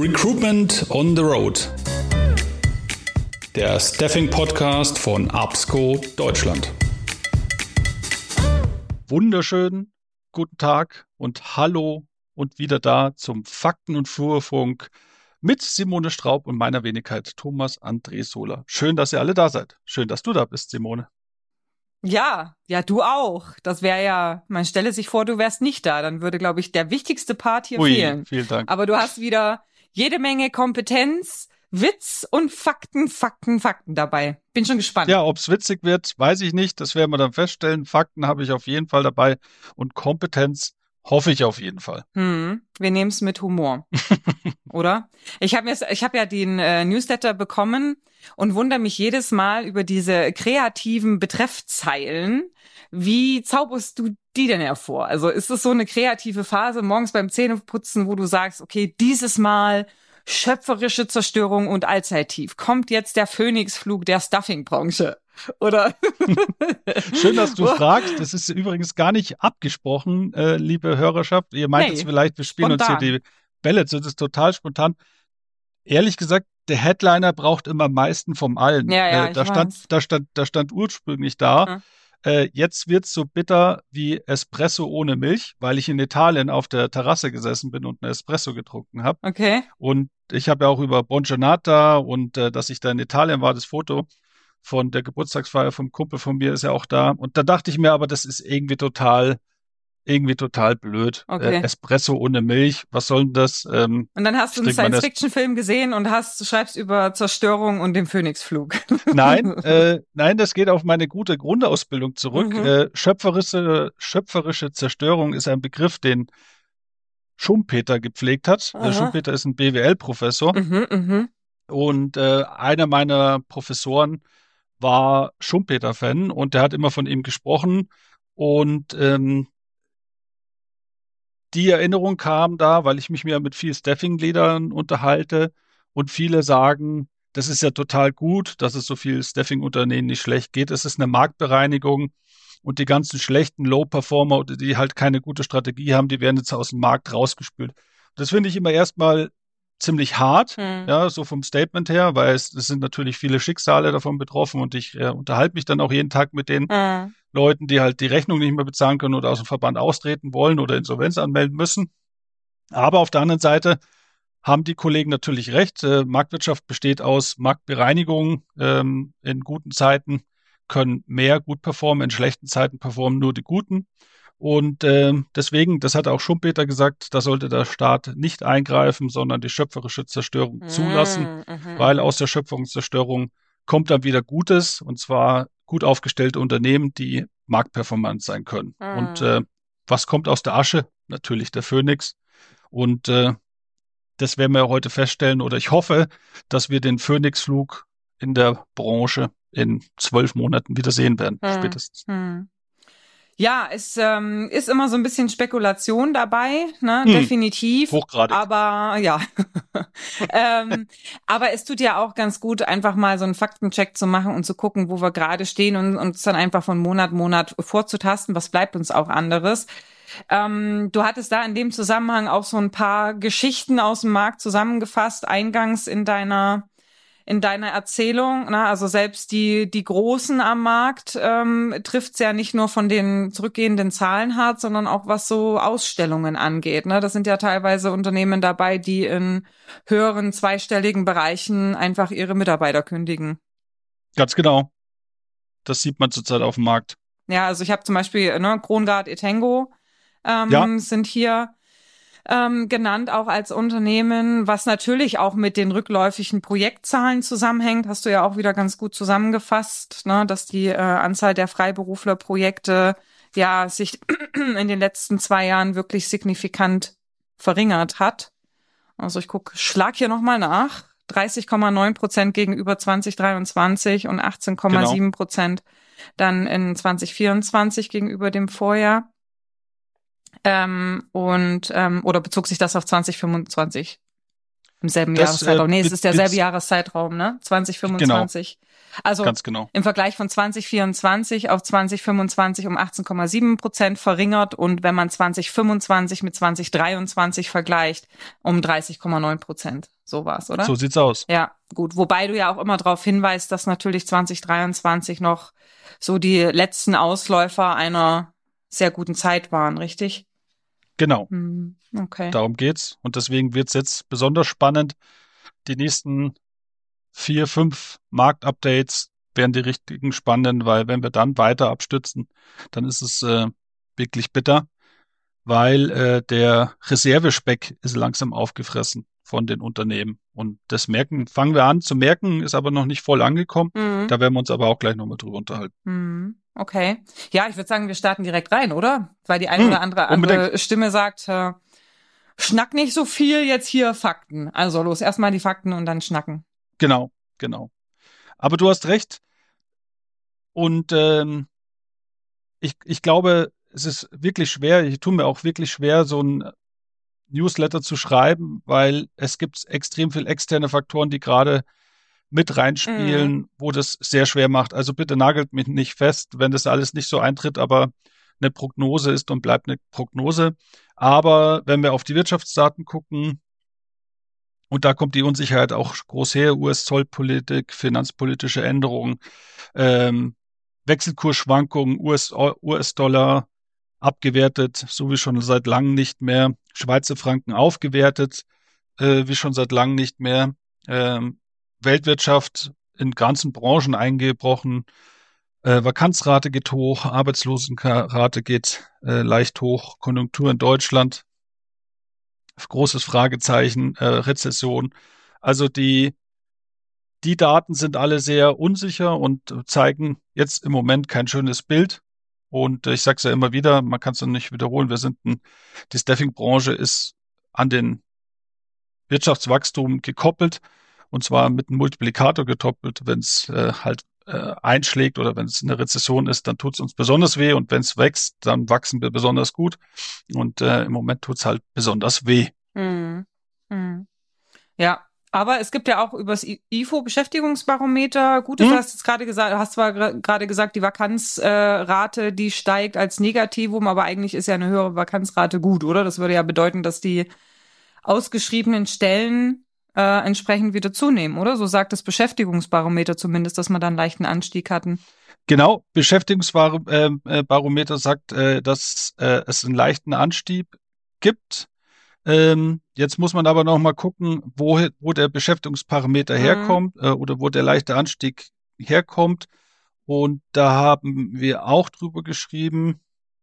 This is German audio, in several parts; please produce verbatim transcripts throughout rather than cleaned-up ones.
Recruitment on the Road. Der Staffing-Podcast von Absco Deutschland. Wunderschönen guten Tag und hallo und wieder da zum Fakten- und Flurfunk mit Simone Straub und meiner Wenigkeit Thomas André Sohler. Schön, dass ihr alle da seid. Schön, dass du da bist, Simone. Ja, ja, du auch. Das wäre ja, man stelle sich vor, du wärst nicht da. Dann würde, glaube ich, der wichtigste Part hier Ui, fehlen. vielen Dank. Aber du hast wieder jede Menge Kompetenz, Witz und Fakten, Fakten, Fakten dabei. Bin schon gespannt. Ja, ob es witzig wird, weiß ich nicht. Das werden wir dann feststellen. Fakten habe ich auf jeden Fall dabei und Kompetenz hoffe ich auf jeden Fall. Hm, wir nehmen es mit Humor, oder? Ich habe jetzt, ich habe ja den äh, Newsletter bekommen und wundere mich jedes Mal über diese kreativen Betreffzeilen. Wie zauberst du die denn hervor? Also ist es so eine kreative Phase morgens beim Zähneputzen, wo du sagst, okay, dieses Mal schöpferische Zerstörung und Allzeittief. Kommt jetzt der Phönixflug der Stuffing-Branche? Oder? Schön, dass du fragst. Das ist übrigens gar nicht abgesprochen, äh, liebe Hörerschaft. Ihr meint Nee, jetzt vielleicht, wir spielen spontan. uns hier die Bälle zu. Das ist total spontan. Ehrlich gesagt, der Headliner braucht immer am meisten vom allen. Ja, ja, äh, ich da, stand, weiß. da, stand, da stand ursprünglich da, Ja. äh, jetzt wird's so bitter wie Espresso ohne Milch, weil ich in Italien auf der Terrasse gesessen bin und einen Espresso getrunken habe. Okay. Und ich habe ja auch über Bongiornata und äh, dass ich da in Italien war, das Foto von der Geburtstagsfeier vom Kumpel von mir ist ja auch da. Und da dachte ich mir, aber das ist irgendwie total, irgendwie total blöd. Okay. Äh, Espresso ohne Milch, was soll denn das? Ähm, Und dann hast ich du einen trink mein Es- Science-Fiction-Film gesehen und hast, du schreibst über Zerstörung und den Phönixflug. Nein, äh, nein, das geht auf meine gute Grundausbildung zurück. Mhm. Äh, schöpferische, schöpferische Zerstörung ist ein Begriff, den Schumpeter gepflegt hat. Äh, Aha. Schumpeter ist ein B W L-Professor Mhm, mhm. und äh, einer meiner Professoren war Schumpeter-Fan und der hat immer von ihm gesprochen und ähm, die Erinnerung kam da, weil ich mich mir mit viel Staffing-Leadern unterhalte und viele sagen, das ist ja total gut, dass es so viel Staffing-Unternehmen nicht schlecht geht. Es ist eine Marktbereinigung und die ganzen schlechten Low-Performer, oder die halt keine gute Strategie haben, die werden jetzt aus dem Markt rausgespült. Das finde ich immer erstmal ziemlich hart, Hm. ja, so vom Statement her, weil es, es sind natürlich viele Schicksale davon betroffen und ich äh, unterhalte mich dann auch jeden Tag mit denen. Hm. Leuten, die halt die Rechnung nicht mehr bezahlen können oder aus dem Verband austreten wollen oder Insolvenz anmelden müssen. Aber auf der anderen Seite haben die Kollegen natürlich recht. Äh, Marktwirtschaft besteht aus Marktbereinigung. Ähm, in guten Zeiten können mehr gut performen, in schlechten Zeiten performen nur die Guten. Und äh, deswegen, das hat auch Schumpeter gesagt, da sollte der Staat nicht eingreifen, sondern die schöpferische Zerstörung zulassen, Mhm, mhm, weil mhm. aus der Schöpfungszerstörung kommt dann wieder Gutes, und zwar gut aufgestellte Unternehmen, die marktperformant sein können. Mhm. Und äh, was kommt aus der Asche? Natürlich der Phönix. Und äh, das werden wir ja heute feststellen, oder ich hoffe, dass wir den Phönixflug in der Branche in zwölf Monaten wieder sehen werden, Hm. spätestens. Hm. Ja, es ähm, ist immer so ein bisschen Spekulation dabei, ne, Hm. definitiv. Hochgradig. Aber ja, ähm, aber es tut ja auch ganz gut, einfach mal so einen Faktencheck zu machen und zu gucken, wo wir gerade stehen und uns dann einfach von Monat Monat vorzutasten. Was bleibt uns auch anderes? Ähm, du hattest da in dem Zusammenhang auch so ein paar Geschichten aus dem Markt zusammengefasst, eingangs in deiner in deiner Erzählung, ne? Also selbst die die Großen am Markt ähm, trifft's ja nicht nur von den zurückgehenden Zahlen hart, sondern auch was so Ausstellungen angeht. Ne? Das sind ja teilweise Unternehmen dabei, die in höheren zweistelligen Bereichen einfach ihre Mitarbeiter kündigen. Ganz genau. Das sieht man zurzeit auf dem Markt. Ja, also ich habe zum Beispiel ne, Krongard, Etengo ähm, Ja. sind hier ähm, genannt, auch als Unternehmen, was natürlich auch mit den rückläufigen Projektzahlen zusammenhängt, hast du ja auch wieder ganz gut zusammengefasst, ne, dass die äh, Anzahl der Freiberuflerprojekte ja sich in den letzten zwei Jahren wirklich signifikant verringert hat. Also ich guck, schlag hier nochmal nach. dreißig Komma neun Prozent gegenüber zwanzig dreiundzwanzig und achtzehn Komma sieben Prozent dann in zwanzig vierundzwanzig gegenüber dem Vorjahr. Ähm, und ähm, oder bezog sich das auf zwanzig fünfundzwanzig? Im selben Das, Jahreszeitraum. äh, Nee, es mit- ist derselbe mit- Jahreszeitraum, ne? zwanzig fünfundzwanzig. Also Ganz genau. im Vergleich von zwanzig vierundzwanzig auf zwanzig fünfundzwanzig um achtzehn Komma sieben Prozent verringert und wenn man zwanzig fünfundzwanzig mit zwanzig dreiundzwanzig vergleicht, um dreißig Komma neun Prozent. So war's, oder? So sieht's aus. Ja, gut. Wobei du ja auch immer darauf hinweist, dass natürlich zwanzig dreiundzwanzig noch so die letzten Ausläufer einer sehr guten Zeit waren, richtig? Genau. Hm, okay. Darum geht's. Und deswegen wird's jetzt besonders spannend. Die nächsten vier, fünf Marktupdates werden die richtigen spannend, weil wenn wir dann weiter abstützen, dann ist es äh, wirklich bitter, weil äh, der Reservespeck ist langsam aufgefressen von den Unternehmen. Und das merken, fangen wir an zu merken, ist aber noch nicht voll angekommen. Mhm. Da werden wir uns aber auch gleich nochmal drüber unterhalten. Hm, okay. Ja, ich würde sagen, wir starten direkt rein, oder? Weil die eine Hm, oder andere andere unbedingt. Stimme sagt, äh, schnack nicht so viel, jetzt hier Fakten. Also los, erstmal die Fakten und dann schnacken. Genau, genau. Aber du hast recht. Und ähm, ich, ich glaube, es ist wirklich schwer, ich tue mir auch wirklich schwer, so ein Newsletter zu schreiben, weil es gibt extrem viel externe Faktoren, die gerade mit reinspielen, wo das sehr schwer macht. Also bitte nagelt mich nicht fest, wenn das alles nicht so eintritt, aber eine Prognose ist und bleibt eine Prognose. Aber wenn wir auf die Wirtschaftsdaten gucken, und da kommt die Unsicherheit auch groß her, U S-Zollpolitik, finanzpolitische Änderungen, ähm, Wechselkursschwankungen, U S, U S-Dollar abgewertet, so wie schon seit langem nicht mehr, Schweizer Franken aufgewertet, äh, wie schon seit langem nicht mehr, ähm, Weltwirtschaft in ganzen Branchen eingebrochen, äh, Vakanzrate geht hoch, Arbeitslosenrate geht äh, leicht hoch, Konjunktur in Deutschland, großes Fragezeichen, äh, Rezession. Also die Die Daten sind alle sehr unsicher und zeigen jetzt im Moment kein schönes Bild. Und ich sage es ja immer wieder, man kann es noch nicht wiederholen, wir sind ein, die Staffing-Branche ist an den Wirtschaftswachstum gekoppelt und zwar mit einem Multiplikator gekoppelt. Wenn es äh, halt äh, einschlägt oder wenn es eine Rezession ist, dann tut es uns besonders weh und wenn es wächst, dann wachsen wir besonders gut. Und äh, im Moment tut es halt besonders weh. Hm. Hm. Ja, aber es gibt ja auch übers I F O-Beschäftigungsbarometer, Gutes, Hm? du hast jetzt gerade gesagt, hast zwar gra- gerade gesagt, die Vakanzrate, äh, die steigt als Negativum, aber eigentlich ist ja eine höhere Vakanzrate gut, oder? Das würde ja bedeuten, dass die ausgeschriebenen Stellen äh, entsprechend wieder zunehmen, oder? So sagt das Beschäftigungsbarometer zumindest, dass wir dann einen leichten Anstieg hatten. Genau, Beschäftigungsbarometer sagt, äh, dass äh, es einen leichten Anstieg gibt. Ähm, jetzt muss man aber noch mal gucken, wo, wo der Beschäftigungsparameter Mhm. herkommt äh, oder wo der leichte Anstieg herkommt. Und da haben wir auch drüber geschrieben,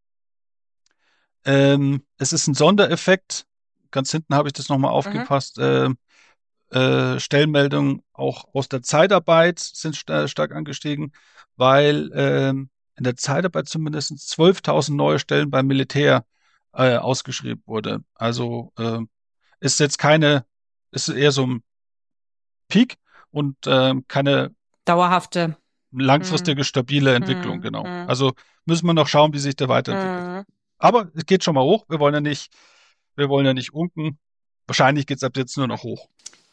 ähm, es ist ein Sondereffekt. Ganz hinten habe ich das nochmal aufgepasst. Ähm, äh, Stellenmeldungen auch aus der Zeitarbeit sind sta stark angestiegen, weil ähm, in der Zeitarbeit zumindest zwölftausend neue Stellen beim Militär äh, ausgeschrieben wurde. Also äh, ist jetzt keine, ist eher so ein Peak und ähm, keine Dauerhafte. langfristige, stabile Entwicklung, Hm, genau. hm, Also müssen wir noch schauen, wie sich der weiterentwickelt. hm. Aber es geht schon mal hoch. Wir wollen ja nicht, wir wollen ja nicht unken. Wahrscheinlich geht's ab jetzt nur noch hoch.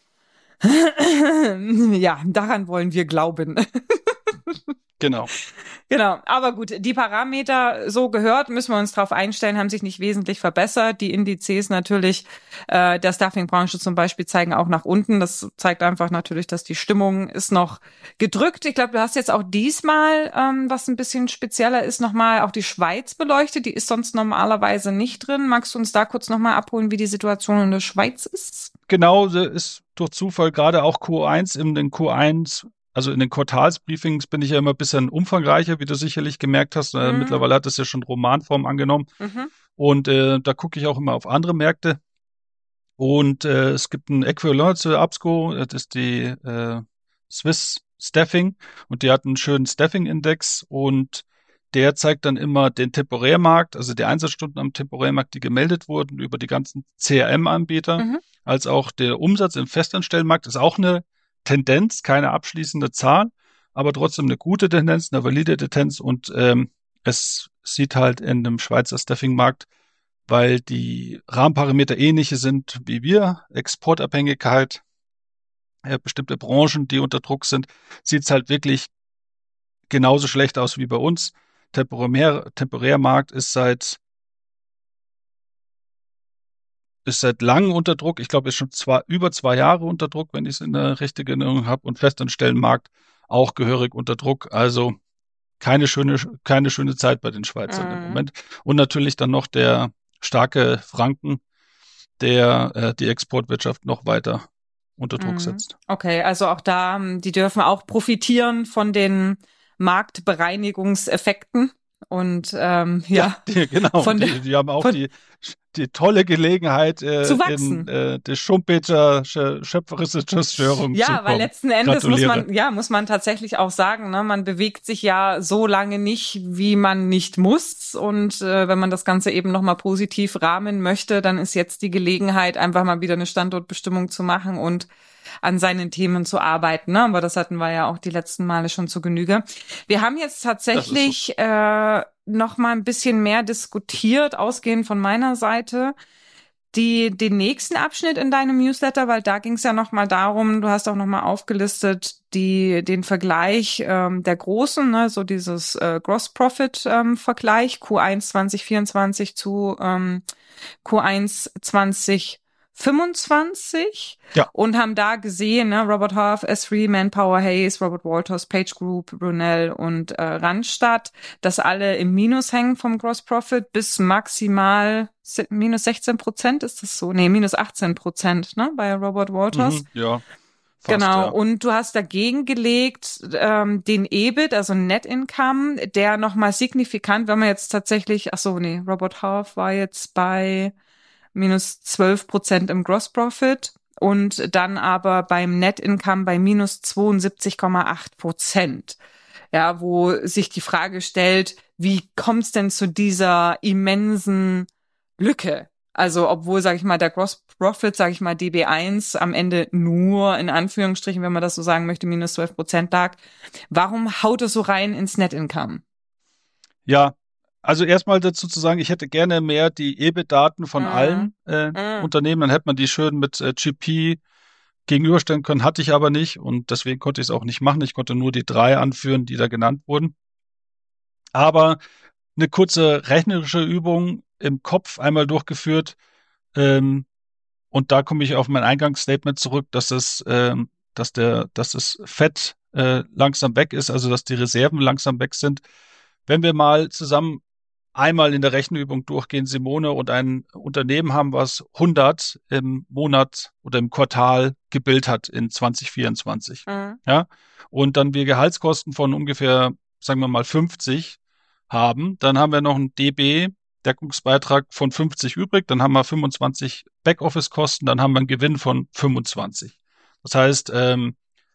Ja, daran wollen wir glauben. Genau. Genau, aber gut, die Parameter so gehört, müssen wir uns darauf einstellen, haben sich nicht wesentlich verbessert. Die Indizes natürlich äh, der Staffing-Branche zum Beispiel zeigen auch nach unten. Das zeigt einfach natürlich, dass die Stimmung ist noch gedrückt. Ich glaube, du hast jetzt auch diesmal, ähm, was ein bisschen spezieller ist, nochmal auch die Schweiz beleuchtet. Die ist sonst normalerweise nicht drin. Magst du uns da kurz nochmal abholen, wie die Situation in der Schweiz ist? Genau, so ist durch Zufall gerade auch Q eins in den Q eins, also in den Quartalsbriefings bin ich ja immer ein bisschen umfangreicher, wie du sicherlich gemerkt hast. Äh, Mhm. mittlerweile hat es ja schon Romanform angenommen. Mhm. Und äh, da gucke ich auch immer auf andere Märkte. Und äh, es gibt ein Äquivalent zu Absco, das ist die äh, Swiss Staffing. Und die hat einen schönen Staffing-Index und der zeigt dann immer den Temporärmarkt, also die Einsatzstunden am Temporärmarkt, die gemeldet wurden über die ganzen C R M-Anbieter, Mhm. als auch der Umsatz im Festanstellmarkt ist auch eine Tendenz, keine abschließende Zahl, aber trotzdem eine gute Tendenz, eine valide Tendenz und ähm, es sieht halt in dem Schweizer Staffing-Markt weil die Rahmenparameter ähnliche sind wie wir, Exportabhängigkeit, äh, bestimmte Branchen, die unter Druck sind, sieht es halt wirklich genauso schlecht aus wie bei uns. Temporär, Temporärmarkt ist seit ist seit langem unter Druck. Ich glaube, ist schon zwei, über zwei Jahre unter Druck, wenn ich es in der richtigen Erinnerung habe. Und Festanstellenmarkt auch gehörig unter Druck. Also keine schöne, keine schöne Zeit bei den Schweizern Mhm. im Moment. Und natürlich dann noch der starke Franken, der äh, die Exportwirtschaft noch weiter unter Druck Mhm. setzt. Okay, also auch da, ähm, die dürfen auch profitieren von den Marktbereinigungseffekten und ähm, Ja, ja, die, genau. von der Die, die haben auch von die, die tolle Gelegenheit, äh, zu in wachsen. äh, die schumpeterische schöpferische Störung zu Ja, weil kommen. letzten Endes muss Gratuliere. man, ja, muss man tatsächlich auch sagen, ne, man bewegt sich ja so lange nicht, wie man nicht muss. Und äh, wenn man das Ganze eben nochmal positiv rahmen möchte, dann ist jetzt die Gelegenheit, einfach mal wieder eine Standortbestimmung zu machen und an seinen Themen zu arbeiten. Ne? Aber das hatten wir ja auch die letzten Male schon zu Genüge. Wir haben jetzt Das ist so. tatsächlich äh, noch mal ein bisschen mehr diskutiert, ausgehend von meiner Seite, die den nächsten Abschnitt in deinem Newsletter, weil da ging es ja noch mal darum, du hast auch noch mal aufgelistet die den Vergleich ähm, der Großen, ne, so dieses äh, Gross Profit ähm, Vergleich Q eins zwanzig vierundzwanzig zu ähm, Q eins zwanzig fünfundzwanzig Ja. und haben da gesehen, ne, Robert Half, S drei, Manpower, Hayes, Robert Walters, Page Group, Brunel und äh, Randstad, dass alle im Minus hängen vom Gross Profit bis maximal se- minus sechzehn Prozent, ist das so? Nee, minus achtzehn Prozent, ne, bei Robert Walters. Mhm, ja, fast, Genau, ja. und du hast dagegen gelegt ähm, den E B I T, also Net Income, der nochmal signifikant, wenn man jetzt tatsächlich, ach so, nee, Robert Half war jetzt bei minus zwölf Prozent im Gross Profit und dann aber beim Net Income bei minus zweiundsiebzig Komma acht Prozent. Ja, wo sich die Frage stellt, wie kommt es denn zu dieser immensen Lücke? Also obwohl, sage ich mal, der Gross Profit, sage ich mal, D B eins am Ende nur, in Anführungsstrichen, wenn man das so sagen möchte, minus zwölf Prozent lag. Warum haut es so rein ins Net Income? Ja, also erstmal dazu zu sagen, ich hätte gerne mehr die E B I T-Daten von Mhm. allen äh, Mhm. Unternehmen, dann hätte man die schön mit äh, G P gegenüberstellen können, hatte ich aber nicht und deswegen konnte ich es auch nicht machen. Ich konnte nur die drei anführen, die da genannt wurden. Aber eine kurze rechnerische Übung im Kopf einmal durchgeführt, ähm, und da komme ich auf mein Eingangsstatement zurück, dass das, ähm, dass der, dass das Fett äh, langsam weg ist, also dass die Reserven langsam weg sind. Wenn wir mal zusammen einmal in der Rechenübung durchgehen, Simone, und ein Unternehmen haben, was hundert im Monat oder im Quartal gebildet hat in zwanzig vierundzwanzig. Mhm. Ja, und dann wir Gehaltskosten von ungefähr, sagen wir mal, fünfzig haben, dann haben wir noch einen D B Deckungsbeitrag von fünfzig übrig, dann haben wir fünfundzwanzig Backoffice-Kosten, dann haben wir einen Gewinn von fünfundzwanzig. Das heißt, ähm,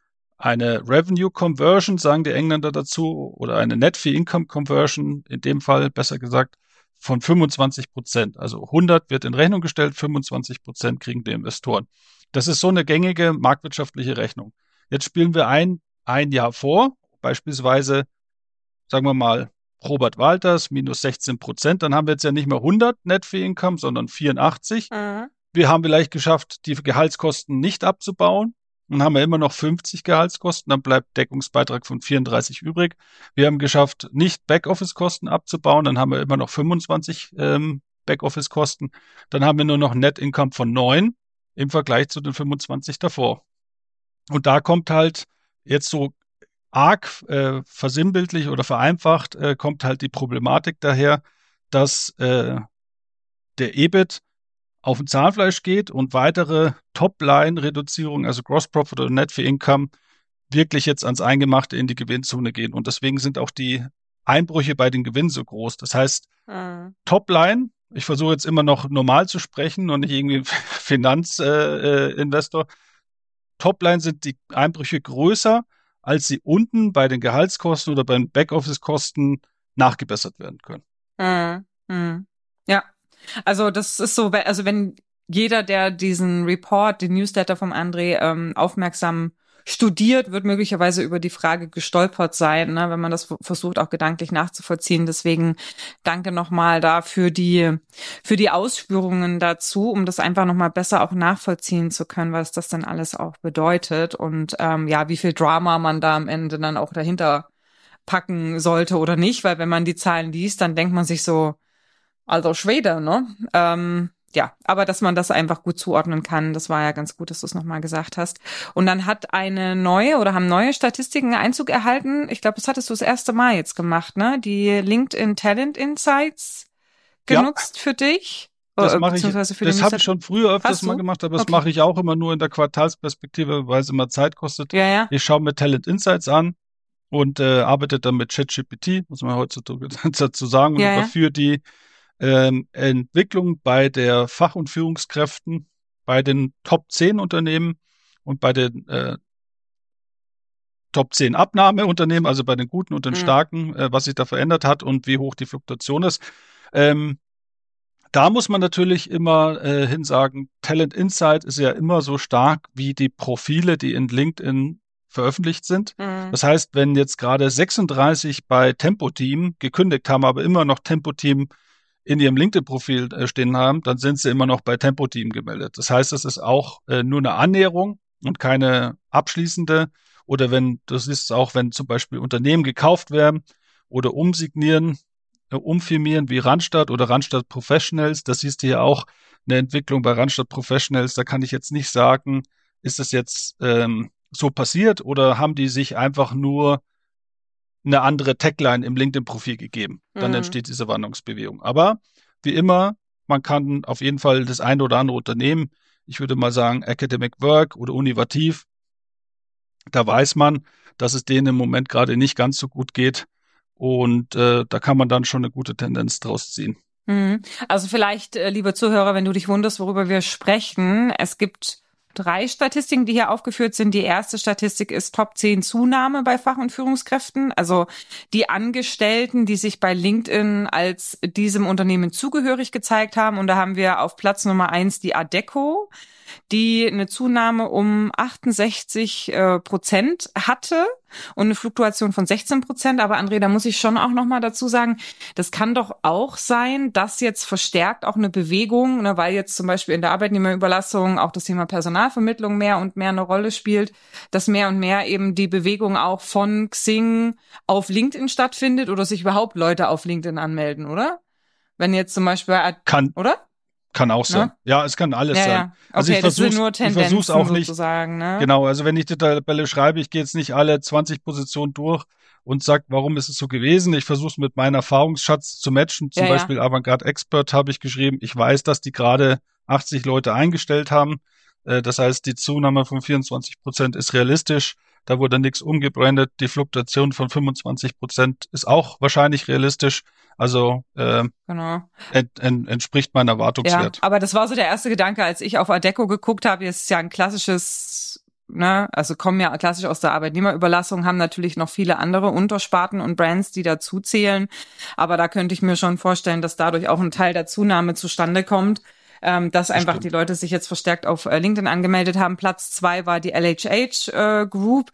eine Revenue Conversion, sagen die Engländer dazu, oder eine Net Fee Income Conversion, in dem Fall besser gesagt, von fünfundzwanzig Prozent. Also hundert wird in Rechnung gestellt, fünfundzwanzig Prozent kriegen die Investoren. Das ist so eine gängige marktwirtschaftliche Rechnung. Jetzt spielen wir ein, ein Jahr vor, beispielsweise, sagen wir mal, Robert Walters minus sechzehn Prozent, dann haben wir jetzt ja nicht mehr hundert Net Fee Income, sondern vierundachtzig. Mhm. Wir haben vielleicht geschafft, die Gehaltskosten nicht abzubauen. Dann haben wir immer noch fünfzig Gehaltskosten, dann bleibt Deckungsbeitrag von vierunddreißig übrig. Wir haben geschafft, nicht Backoffice-Kosten abzubauen, dann haben wir immer noch fünfundzwanzig ähm, Backoffice-Kosten. Dann haben wir nur noch Net Income von neun im Vergleich zu den fünfundzwanzig davor. Und da kommt halt jetzt so arg äh, versinnbildlich oder vereinfacht, äh, kommt halt die Problematik daher, dass äh, der E B I T auf ein Zahnfleisch geht und weitere Top-Line-Reduzierungen, also Gross Profit oder Net Fee Income, wirklich jetzt ans Eingemachte in die Gewinnzone gehen. Und deswegen sind auch die Einbrüche bei den Gewinnen so groß. Das heißt, Mhm. Top-Line, ich versuche jetzt immer noch normal zu sprechen und nicht irgendwie Finanzinvestor. Äh, Investor. Top-Line sind die Einbrüche größer, als sie unten bei den Gehaltskosten oder bei den Backoffice-Kosten nachgebessert werden können. Mhm. Mhm. Ja, also das ist so, also wenn jeder, der diesen Report, den Newsletter vom André ähm, aufmerksam studiert, wird möglicherweise über die Frage gestolpert sein, ne, wenn man das versucht, auch gedanklich nachzuvollziehen. Deswegen danke nochmal da für die, für die Ausführungen dazu, um das einfach nochmal besser auch nachvollziehen zu können, was das denn alles auch bedeutet und ähm, ja, wie viel Drama man da am Ende dann auch dahinter packen sollte oder nicht, weil wenn man die Zahlen liest, dann denkt man sich so, alter Schwede, ne? Ähm, ja, aber dass man das einfach gut zuordnen kann, das war ja ganz gut, dass du es nochmal gesagt hast. Und dann hat eine neue oder haben neue Statistiken Einzug erhalten. Ich glaube, das hattest du das erste Mal jetzt gemacht, ne? Die LinkedIn Talent Insights genutzt ja. für dich. Das mache ich. Das habe ich schon früher öfters mal gemacht, aber das okay. mache ich auch immer nur in der Quartalsperspektive, weil es immer Zeit kostet. Ja, ja. Ich schaue mir Talent Insights an und äh, arbeite dann mit ChatGPT, muss man heutzutage dazu sagen, und ja, überführe ja. die Ähm, Entwicklung bei der Fach- und Führungskräften, bei den Top zehn Unternehmen und bei den äh, Top zehn Abnahmeunternehmen, also bei den guten und den mhm. starken, äh, was sich da verändert hat und wie hoch die Fluktuation ist. Ähm, da muss man natürlich immer äh, hinsagen, Talent Insight ist ja immer so stark wie die Profile, die in LinkedIn veröffentlicht sind. Mhm. Das heißt, wenn jetzt gerade sechsunddreißig bei Tempo-Team gekündigt haben, aber immer noch Tempo-Team in ihrem LinkedIn-Profil äh, stehen haben, dann sind sie immer noch bei Tempo-Team gemeldet. Das heißt, es ist auch äh, nur eine Annäherung und keine abschließende. Oder wenn, das ist auch, wenn zum Beispiel Unternehmen gekauft werden oder umsignieren, äh, umfirmieren wie Randstad oder Randstad Professionals. Das siehst du hier auch eine Entwicklung bei Randstad Professionals. Da kann ich jetzt nicht sagen, ist das jetzt ähm, so passiert oder haben die sich einfach nur eine andere Tagline im LinkedIn-Profil gegeben. Dann mhm. entsteht diese Wandlungsbewegung. Aber wie immer, man kann auf jeden Fall das eine oder andere Unternehmen, ich würde mal sagen Academic Work oder Univativ, da weiß man, dass es denen im Moment gerade nicht ganz so gut geht und äh, da kann man dann schon eine gute Tendenz draus ziehen. Mhm. Also vielleicht, äh, liebe Zuhörer, wenn du dich wunderst, worüber wir sprechen, es gibt drei Statistiken, die hier aufgeführt sind. Die erste Statistik ist Top zehn Zunahme bei Fach- und Führungskräften. Also die Angestellten, die sich bei LinkedIn als diesem Unternehmen zugehörig gezeigt haben. Und da haben wir auf Platz Nummer eins die Adecco, die eine Zunahme um achtundsechzig äh, Prozent hatte und eine Fluktuation von sechzehn Prozent. Aber André, da muss ich schon auch noch mal dazu sagen, das kann doch auch sein, dass jetzt verstärkt auch eine Bewegung, ne, weil jetzt zum Beispiel in der Arbeitnehmerüberlassung auch das Thema Personalvermittlung mehr und mehr eine Rolle spielt, dass mehr und mehr eben die Bewegung auch von Xing auf LinkedIn stattfindet oder sich überhaupt Leute auf LinkedIn anmelden, oder? Wenn jetzt zum Beispiel, kann, oder? Kann auch sein. Ne? Ja, es kann alles ja, sein. Ja. Okay, also ich das versuch's, sind nur Tendenzen ich auch nicht, sozusagen, ne? Genau, also wenn ich die Tabelle schreibe, ich gehe jetzt nicht alle zwanzig Positionen durch und sag, warum ist es so gewesen. Ich versuche es mit meinem Erfahrungsschatz zu matchen. Zum ja, Beispiel ja. Avantgarde Expert habe ich geschrieben. Ich weiß, dass die gerade achtzig Leute eingestellt haben. Das heißt, die Zunahme von vierundzwanzig Prozent ist realistisch. Da wurde nichts umgebrandet. Die Fluktuation von fünfundzwanzig Prozent ist auch wahrscheinlich realistisch. Also äh, genau. ent, ent, entspricht meinem Erwartungswert. Ja, aber das war so der erste Gedanke, als ich auf Adecco geguckt habe. Das ist ja ein klassisches, ne, also kommen ja klassisch aus der Arbeitnehmerüberlassung, haben natürlich noch viele andere Untersparten und Brands, die dazu zählen. Aber da könnte ich mir schon vorstellen, dass dadurch auch ein Teil der Zunahme zustande kommt. Ähm, dass das einfach stimmt. Die Leute sich jetzt verstärkt auf äh, LinkedIn angemeldet haben. Platz zwei war die L H H äh, Group.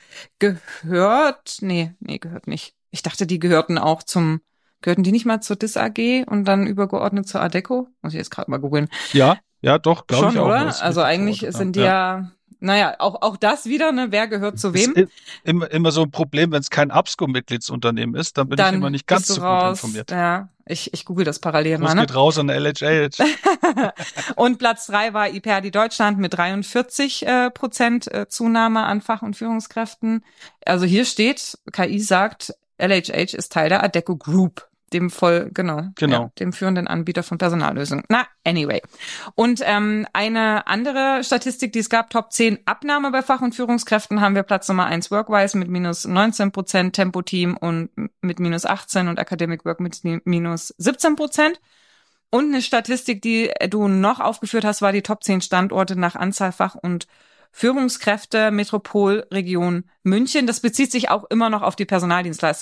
Gehört, nee, nee, gehört nicht. Ich dachte, die gehörten auch zum, gehörten die nicht mal zur D I S A G und dann übergeordnet zur Adecco? Muss ich jetzt gerade mal googeln. Ja, ja, doch, glaube ich auch. Schon, oder? Also eigentlich sind die ja, ja naja, auch auch das wieder, ne? Wer gehört zu wem? Ist immer, immer so ein Problem, wenn es kein Absco-Mitgliedsunternehmen ist, dann bin dann ich immer nicht ganz so raus. gut informiert. Ja, ich ich google das parallel Gruß mal. Ne? geht raus an der L H H. Und Platz drei war Iperdi Deutschland mit dreiundvierzig äh, Prozent äh, Zunahme an Fach- und Führungskräften. Also hier steht, K I sagt, L H H ist Teil der Adecco Group. Dem voll, genau, genau. Ja, dem führenden Anbieter von Personallösungen. Na, anyway. Und ähm, eine andere Statistik, die es gab, Top zehn Abnahme bei Fach- und Führungskräften, haben wir Platz Nummer eins Workwise mit minus neunzehn Prozent, Tempo Team und mit minus achtzehn und Academic Work mit minus siebzehn Prozent. Und eine Statistik, die du noch aufgeführt hast, war die Top zehn Standorte nach Anzahl Fach- und Führungskräfte, Metropolregion München. Das bezieht sich auch immer noch auf die Personaldienstleister, ne?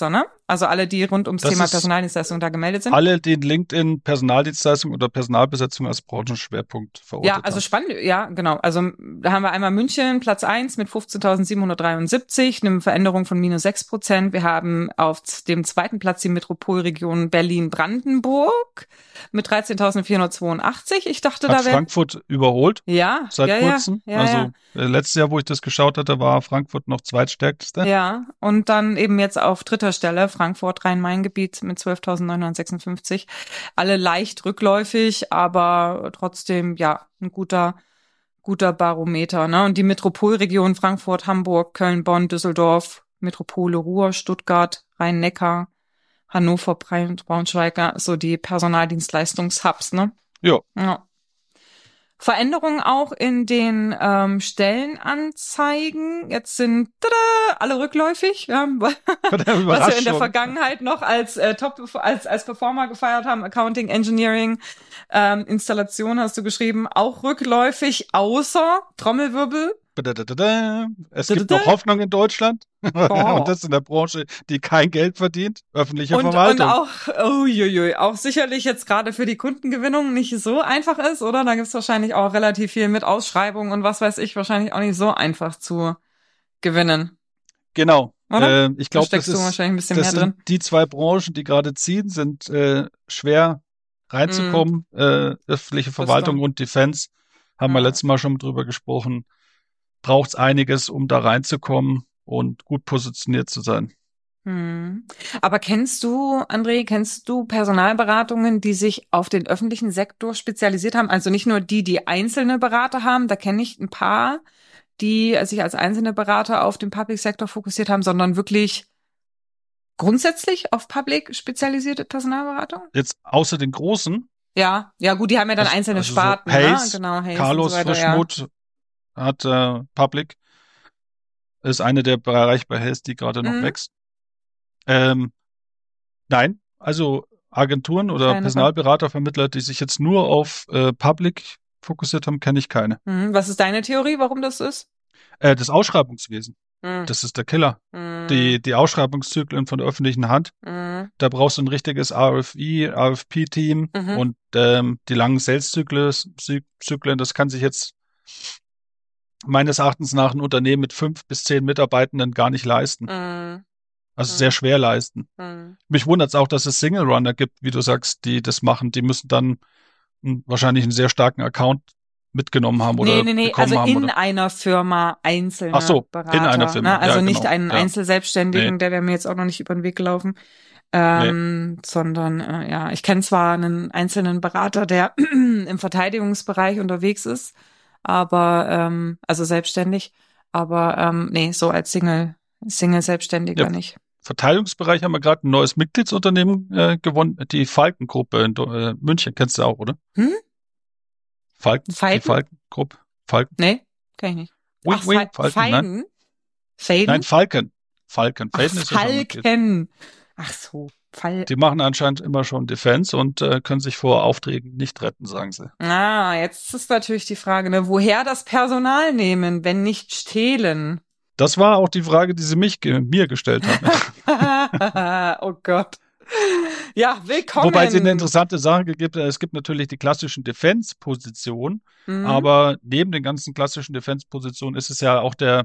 Also alle, die rund ums Das Thema ist Personaldienstleistung da gemeldet sind? alle, die LinkedIn Personaldienstleistung oder Personalbesetzung als Branchenschwerpunkt verortet Ja, also haben. spannend, ja, genau. Also da haben wir einmal München, Platz eins mit fünfzehntausendsiebenhundertdreiundsiebzig, eine Veränderung von minus sechs Prozent. Wir haben auf dem zweiten Platz die Metropolregion Berlin-Brandenburg mit dreizehntausendvierhundertzweiundachtzig. Ich dachte, Hat da wäre... Frankfurt überholt Ja, seit ja, ja, kurzem. ja, Also ja. äh, letztes Jahr, wo ich das geschaut hatte, war Frankfurt noch zweitstärkste. Ja, und dann eben jetzt auf dritter Stelle Frankfurt, Rhein-Main-Gebiet mit zwölftausendneunhundertsechsundfünfzig. Alle leicht rückläufig, aber trotzdem, ja, ein guter, guter Barometer, ne? Und die Metropolregion Frankfurt, Hamburg, Köln, Bonn, Düsseldorf, Metropole Ruhr, Stuttgart, Rhein-Neckar, Hannover, Braunschweig, so die Personaldienstleistungshubs, ne? Ja. Ja. Veränderungen auch in den ähm, Stellenanzeigen. Jetzt sind tada, alle rückläufig, ja, was wir in der Vergangenheit noch als äh, Top als als Performer gefeiert haben. Accounting, Engineering, ähm, Installation hast du geschrieben, auch rückläufig, außer Trommelwirbel. Es gibt noch Hoffnung in Deutschland. Oh. Und das in der Branche, die kein Geld verdient. Öffentliche und, Verwaltung. Und auch, uiuiui, auch sicherlich jetzt gerade für die Kundengewinnung nicht so einfach ist, oder? Da gibt's wahrscheinlich auch relativ viel mit Ausschreibungen und was weiß ich, wahrscheinlich auch nicht so einfach zu gewinnen. Genau. Oder? Äh, ich glaube, da das, ist, wahrscheinlich ein bisschen das mehr sind drin. die zwei Branchen, die gerade ziehen, sind äh, schwer reinzukommen. Mm. Äh, öffentliche Verwaltung und Defense, haben ja. wir letztes Mal schon drüber gesprochen. Braucht's einiges, um da reinzukommen und gut positioniert zu sein. Hm. Aber kennst du, André, kennst du Personalberatungen, die sich auf den öffentlichen Sektor spezialisiert haben? Also nicht nur die, die einzelne Berater haben, da kenne ich ein paar, die sich als einzelne Berater auf den Public Sector fokussiert haben, sondern wirklich grundsätzlich auf Public spezialisierte Personalberatung? Jetzt außer den großen? Ja, ja gut, die haben ja dann also, einzelne also Sparten. So Hayes, ne? Genau, Hayes Carlos und so weiter, Frischmuth, ja. hat äh, Public, ist eine der Bereiche bei Hayes, die gerade noch mhm. wächst. Ähm, nein, also Agenturen oder keine Personalberatervermittler, die sich jetzt nur auf äh, Public fokussiert haben, kenne ich keine. Mhm. Was ist deine Theorie, warum das ist? Äh, das Ausschreibungswesen. Mhm. Das ist der Killer. Mhm. Die, die Ausschreibungszyklen von der öffentlichen Hand. Mhm. Da brauchst du ein richtiges R F I, R F P-Team mhm. und ähm, die langen Sales-Zyklen, das kann sich jetzt meines Erachtens nach ein Unternehmen mit fünf bis zehn Mitarbeitenden gar nicht leisten. Mhm. Also mhm. sehr schwer leisten. Mhm. Mich wundert es auch, dass es Single-Runner gibt, wie du sagst, die das machen. Die müssen dann m, wahrscheinlich einen sehr starken Account mitgenommen haben oder nee, nee, nee. bekommen also haben. in Oder? einer Firma einzelne Ach so, Berater. in einer Firma. Ne? Also ja, nicht genau. einen ja. Einzelselbstständigen, nee. der wäre mir jetzt auch noch nicht über den Weg gelaufen. Ähm, nee. Sondern, äh, ja, ich kenne zwar einen einzelnen Berater, der im Verteidigungsbereich unterwegs ist, aber, ähm, also selbstständig, aber ähm, nee, so als Single, Single-Selbstständiger ja. nicht. Verteidigungsbereich haben wir gerade ein neues Mitgliedsunternehmen äh, gewonnen, die Falken-Gruppe in äh, München, kennst du auch, oder? Hm? Falken? Falken? Die Falken-Gruppe? Falken? Nee, kenn ich nicht. Wing, Ach, Wing, Falken? Falken, Faden? Faden? Nein, Falken. Falken. Ach, Faden ist ja schon Falken. Ach so, Fall. Die machen anscheinend immer schon Defense und äh, können sich vor Aufträgen nicht retten, sagen sie. Ah, jetzt ist natürlich die Frage, ne, woher das Personal nehmen, wenn nicht stehlen? Das war auch die Frage, die sie mich mir gestellt haben. Oh Gott. Ja, willkommen. Wobei es eine interessante Sache gibt. Es gibt natürlich die klassischen Defense-Positionen, mhm. aber neben den ganzen klassischen Defense-Positionen ist es ja auch der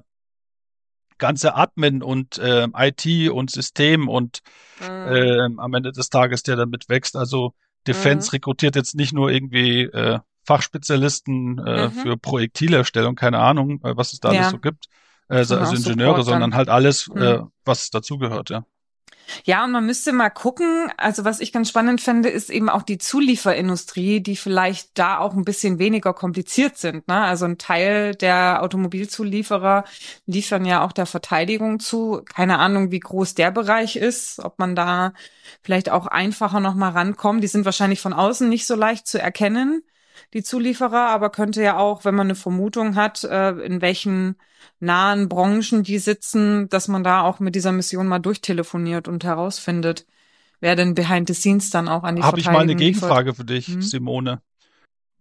ganze Admin und äh, I T und System und mhm. äh, am Ende des Tages, der damit wächst. Also Defense mhm. rekrutiert jetzt nicht nur irgendwie äh, Fachspezialisten äh, mhm. für Projektilerstellung, keine Ahnung, äh, was es da ja. alles so gibt, äh, also Ingenieure, Support sondern halt alles, mhm. äh, was dazugehört, ja. Ja, und man müsste mal gucken, also was ich ganz spannend finde, ist eben auch die Zulieferindustrie, die vielleicht da auch ein bisschen weniger kompliziert sind, ne? Also ein Teil der Automobilzulieferer liefern ja auch der Verteidigung zu. Keine Ahnung, wie groß der Bereich ist, ob man da vielleicht auch einfacher noch mal rankommt. Die sind wahrscheinlich von außen nicht so leicht zu erkennen, die Zulieferer, aber könnte ja auch, wenn man eine Vermutung hat, in welchen nahen Branchen die sitzen, dass man da auch mit dieser Mission mal durchtelefoniert und herausfindet, wer denn behind the scenes dann auch an die Hab Verteidigung Habe ich mal eine Gegenfrage liefert. für dich, hm? Simone.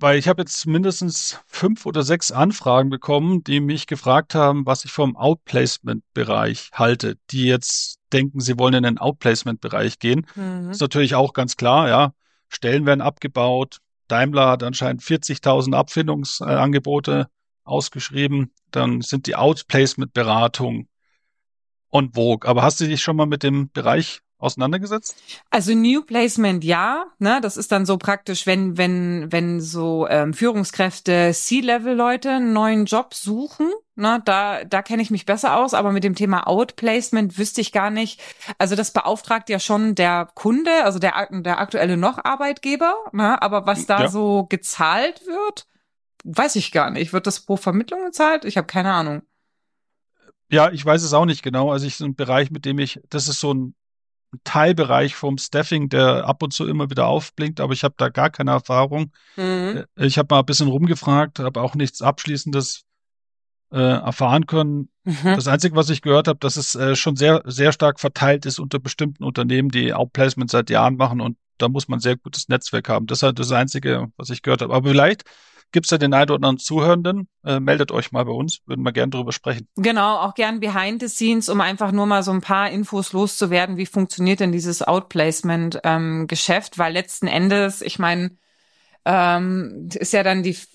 Weil ich habe jetzt mindestens fünf oder sechs Anfragen bekommen, die mich gefragt haben, was ich vom Outplacement-Bereich halte, die jetzt denken, sie wollen in den Outplacement-Bereich gehen. Mhm. Ist natürlich auch ganz klar, ja. Stellen werden abgebaut. Daimler hat anscheinend vierzigtausend Abfindungsangebote ausgeschrieben. Dann sind die Outplacement-Beratungen en vogue. Aber hast du dich schon mal mit dem Bereich auseinandergesetzt? Also New Placement ja, ne, das ist dann so praktisch, wenn wenn wenn so ähm, Führungskräfte C-Level-Leute einen neuen Job suchen, ne, da da kenne ich mich besser aus, aber mit dem Thema Outplacement wüsste ich gar nicht. Also das beauftragt ja schon der Kunde, also der der aktuelle noch Arbeitgeber, ne, aber was da Ja. so gezahlt wird, weiß ich gar nicht. Wird das pro Vermittlung gezahlt? Ich habe keine Ahnung. Ja, ich weiß es auch nicht genau. Also ich so ein Bereich, mit dem ich, das ist so ein Teilbereich vom Staffing, der ab und zu immer wieder aufblinkt, aber ich habe da gar keine Erfahrung. Mhm. Äh, Ich habe mal ein bisschen rumgefragt, habe auch nichts Abschließendes äh, erfahren können. Mhm. Das Einzige, was ich gehört habe, dass es äh, schon sehr, sehr stark verteilt ist unter bestimmten Unternehmen, die Outplacement seit Jahren machen und da muss man ein sehr gutes Netzwerk haben. Das ist halt das Einzige, was ich gehört habe. Aber vielleicht gibt's ja den einen oder anderen Zuhörenden. Äh, meldet euch mal bei uns, würden wir gerne drüber sprechen. Genau, auch gern behind the scenes, um einfach nur mal so ein paar Infos loszuwerden, wie funktioniert denn dieses Outplacement-Geschäft, weil letzten Endes, ich meine, ähm, ist ja dann die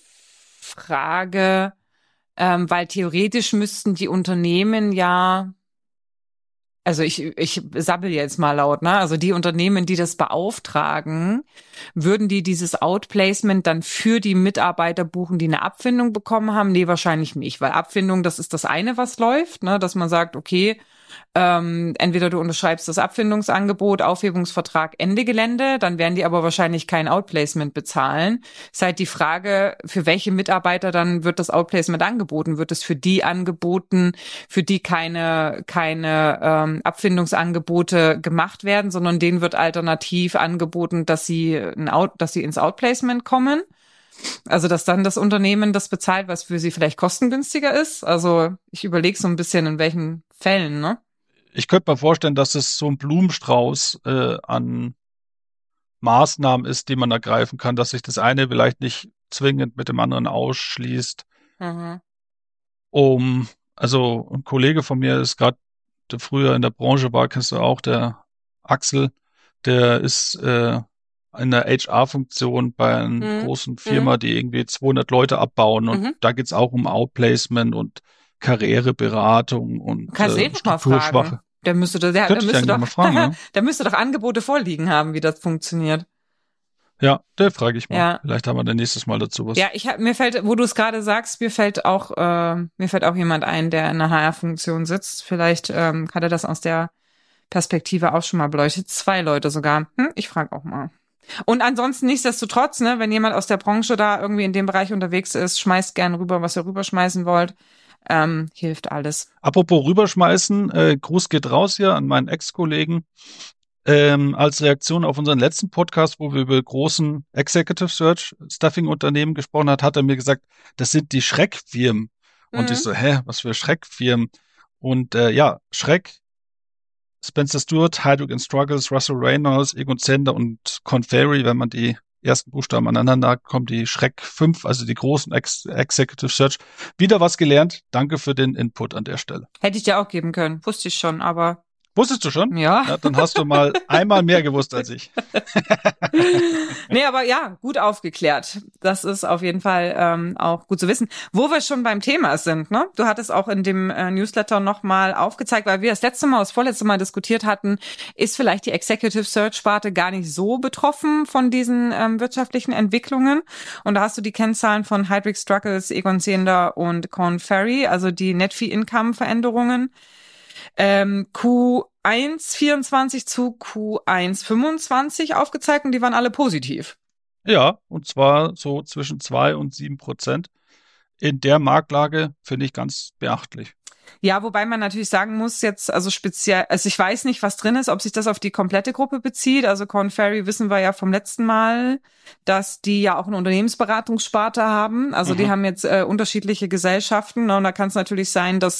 Frage, ähm, weil theoretisch müssten die Unternehmen ja, also ich, ich sabbel jetzt mal laut, ne? Also die Unternehmen, die das beauftragen, würden die dieses Outplacement dann für die Mitarbeiter buchen, die eine Abfindung bekommen haben? Nee, wahrscheinlich nicht, weil Abfindung, das ist das eine, was läuft, ne? Dass man sagt, okay, ähm, entweder du unterschreibst das Abfindungsangebot, Aufhebungsvertrag, Ende Gelände, dann werden die aber wahrscheinlich kein Outplacement bezahlen. Ist halt die Frage, für welche Mitarbeiter dann wird das Outplacement angeboten? Wird es für die angeboten, für die keine keine ähm, Abfindungsangebote gemacht werden, sondern denen wird alternativ angeboten, dass sie ein Out, dass sie ins Outplacement kommen? Also, dass dann das Unternehmen das bezahlt, was für sie vielleicht kostengünstiger ist. Also, ich überlege so ein bisschen, in welchen Fällen, ne? Ich könnte mir vorstellen, dass es so ein Blumenstrauß äh, an Maßnahmen ist, die man ergreifen kann, dass sich das eine vielleicht nicht zwingend mit dem anderen ausschließt. Mhm. Um, also ein Kollege von mir ist gerade, der früher in der Branche war, kennst du auch, der Axel, der ist äh, in der H R-Funktion bei einer Mhm. großen Firma, die irgendwie zweihundert Leute abbauen und Mhm. da geht's auch um Outplacement und Karriereberatung und Kannst du eh äh, noch mal strukturschwache. fragen. Der müsste, der, der Könnte ich müsste eigentlich doch, mal fragen, ja. der müsste doch Angebote vorliegen haben, wie das funktioniert. Ja, der frage ich mal. Ja. Vielleicht haben wir dann nächstes Mal dazu was. Ja, ich hab, mir fällt, wo du es gerade sagst, mir fällt auch, äh, mir fällt auch jemand ein, der in einer H R-Funktion sitzt. Vielleicht ähm, hat er das aus der Perspektive auch schon mal beleuchtet. Zwei Leute sogar. Hm, ich frage auch mal. Und ansonsten nichtsdestotrotz, ne, wenn jemand aus der Branche da irgendwie in dem Bereich unterwegs ist, schmeißt gern rüber, was ihr rüberschmeißen wollt. Ähm, hilft alles. Apropos rüberschmeißen, äh, Gruß geht raus hier an meinen Ex-Kollegen. Ähm, als Reaktion auf unseren letzten Podcast, wo wir über großen Executive Search Staffing Unternehmen gesprochen hat, hat er mir gesagt, das sind die Schreckfirmen. Und Mhm. ich so, hä, was für Schreckfirmen? Und äh, ja, Schreck, Spencer Stuart, Heidrick and Struggles, Russell Reynolds, Egon Zehnder und Korn Ferry, wenn man die ersten Buchstaben aneinander kommen, die Schreck fünf, also die großen Ex Executive Search. Wieder was gelernt. Danke für den Input an der Stelle. Hätte ich dir auch geben können. Wusste ich schon, aber Wusstest du schon? ja. Ja, dann hast du mal einmal mehr gewusst als ich. Nee, aber ja, gut aufgeklärt. Das ist auf jeden Fall ähm, auch gut zu wissen. Wo wir schon beim Thema sind, ne? Du hattest auch in dem äh, Newsletter nochmal aufgezeigt, weil wir das letzte Mal, das vorletzte Mal diskutiert hatten, ist vielleicht die Executive Search Sparte gar nicht so betroffen von diesen ähm, wirtschaftlichen Entwicklungen. Und da hast du die Kennzahlen von Heidrick Struggles, Egon Zehnder und Korn Ferry, also die Net Fee Income Veränderungen. Ähm, Q eins vierundzwanzig zu Q eins fünfundzwanzig aufgezeigt und die waren alle positiv. Ja, und zwar so zwischen zwei und sieben Prozent. In der Marktlage finde ich ganz beachtlich. Ja, wobei man natürlich sagen muss jetzt, also speziell, also ich weiß nicht, was drin ist, ob sich das auf die komplette Gruppe bezieht. Also Korn Ferry wissen wir ja vom letzten Mal, dass die ja auch eine Unternehmensberatungssparte haben. Also Mhm. die haben jetzt äh, unterschiedliche Gesellschaften, ne? Und da kann es natürlich sein, dass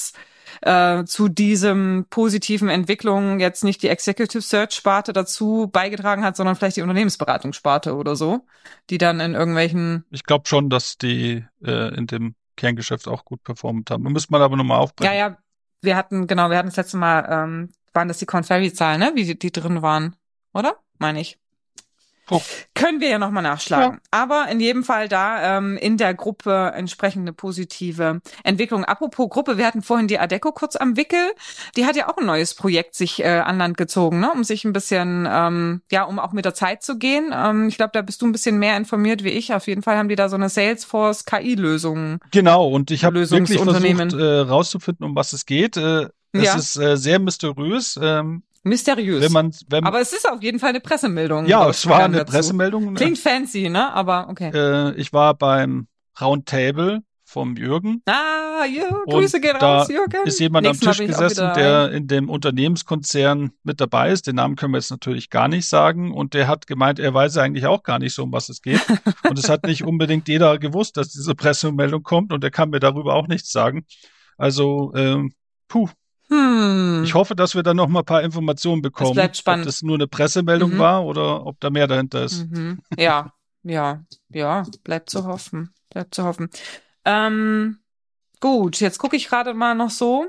äh, zu diesem positiven Entwicklung jetzt nicht die Executive Search Sparte dazu beigetragen hat, sondern vielleicht die Unternehmensberatungssparte oder so, die dann in irgendwelchen... Ich glaube schon, dass die äh, in dem Kerngeschäft auch gut performt haben. Da müsste man aber nochmal aufbrechen. Ja, ja, wir hatten, genau, wir hatten das letzte Mal, ähm, waren das die Korn Ferry-Zahlen, ne, wie die, die drin waren, oder? Meine ich. Oh. Können wir ja nochmal nachschlagen. Ja. Aber in jedem Fall da ähm, in der Gruppe entsprechende positive Entwicklung. Apropos Gruppe, wir hatten vorhin die Adecco kurz am Wickel. Die hat ja auch ein neues Projekt sich äh, an Land gezogen, ne, um sich ein bisschen, ähm, ja, um auch mit der Zeit zu gehen. Ähm, ich glaube, da bist du ein bisschen mehr informiert wie ich. Auf jeden Fall haben die da so eine Salesforce-K I-Lösung. Genau, und ich habe wirklich Lösungsunternehmen. versucht, äh, rauszufinden, um was es geht. Äh, es Ja. ist äh, sehr mysteriös. Ähm, Mysteriös. wenn man, wenn, Aber es ist auf jeden Fall eine Pressemeldung. ja, es war eine dazu. Pressemeldung. Klingt fancy, ne? Aber okay. Äh, ich war beim Roundtable vom Jürgen. Ah, ja, Und Grüße gehen da raus, Jürgen. ist jemand Nächstes am Mal Tisch bin ich auch gesessen, wieder der dabei. in dem Unternehmenskonzern mit dabei ist. Den Namen können wir jetzt natürlich gar nicht sagen. Und der hat gemeint, er weiß eigentlich auch gar nicht so, um was es geht. Und es hat nicht unbedingt jeder gewusst, dass diese Pressemeldung kommt. Und er kann mir darüber auch nichts sagen. Also, ähm, puh. Hm. Ich hoffe, dass wir dann noch mal ein paar Informationen bekommen. Es bleibt spannend. Ob das nur eine Pressemeldung Mhm. war oder ob da mehr dahinter ist. Mhm. Ja, ja, ja, bleibt zu hoffen. Bleibt zu hoffen. Ähm, gut, jetzt gucke ich gerade mal noch so.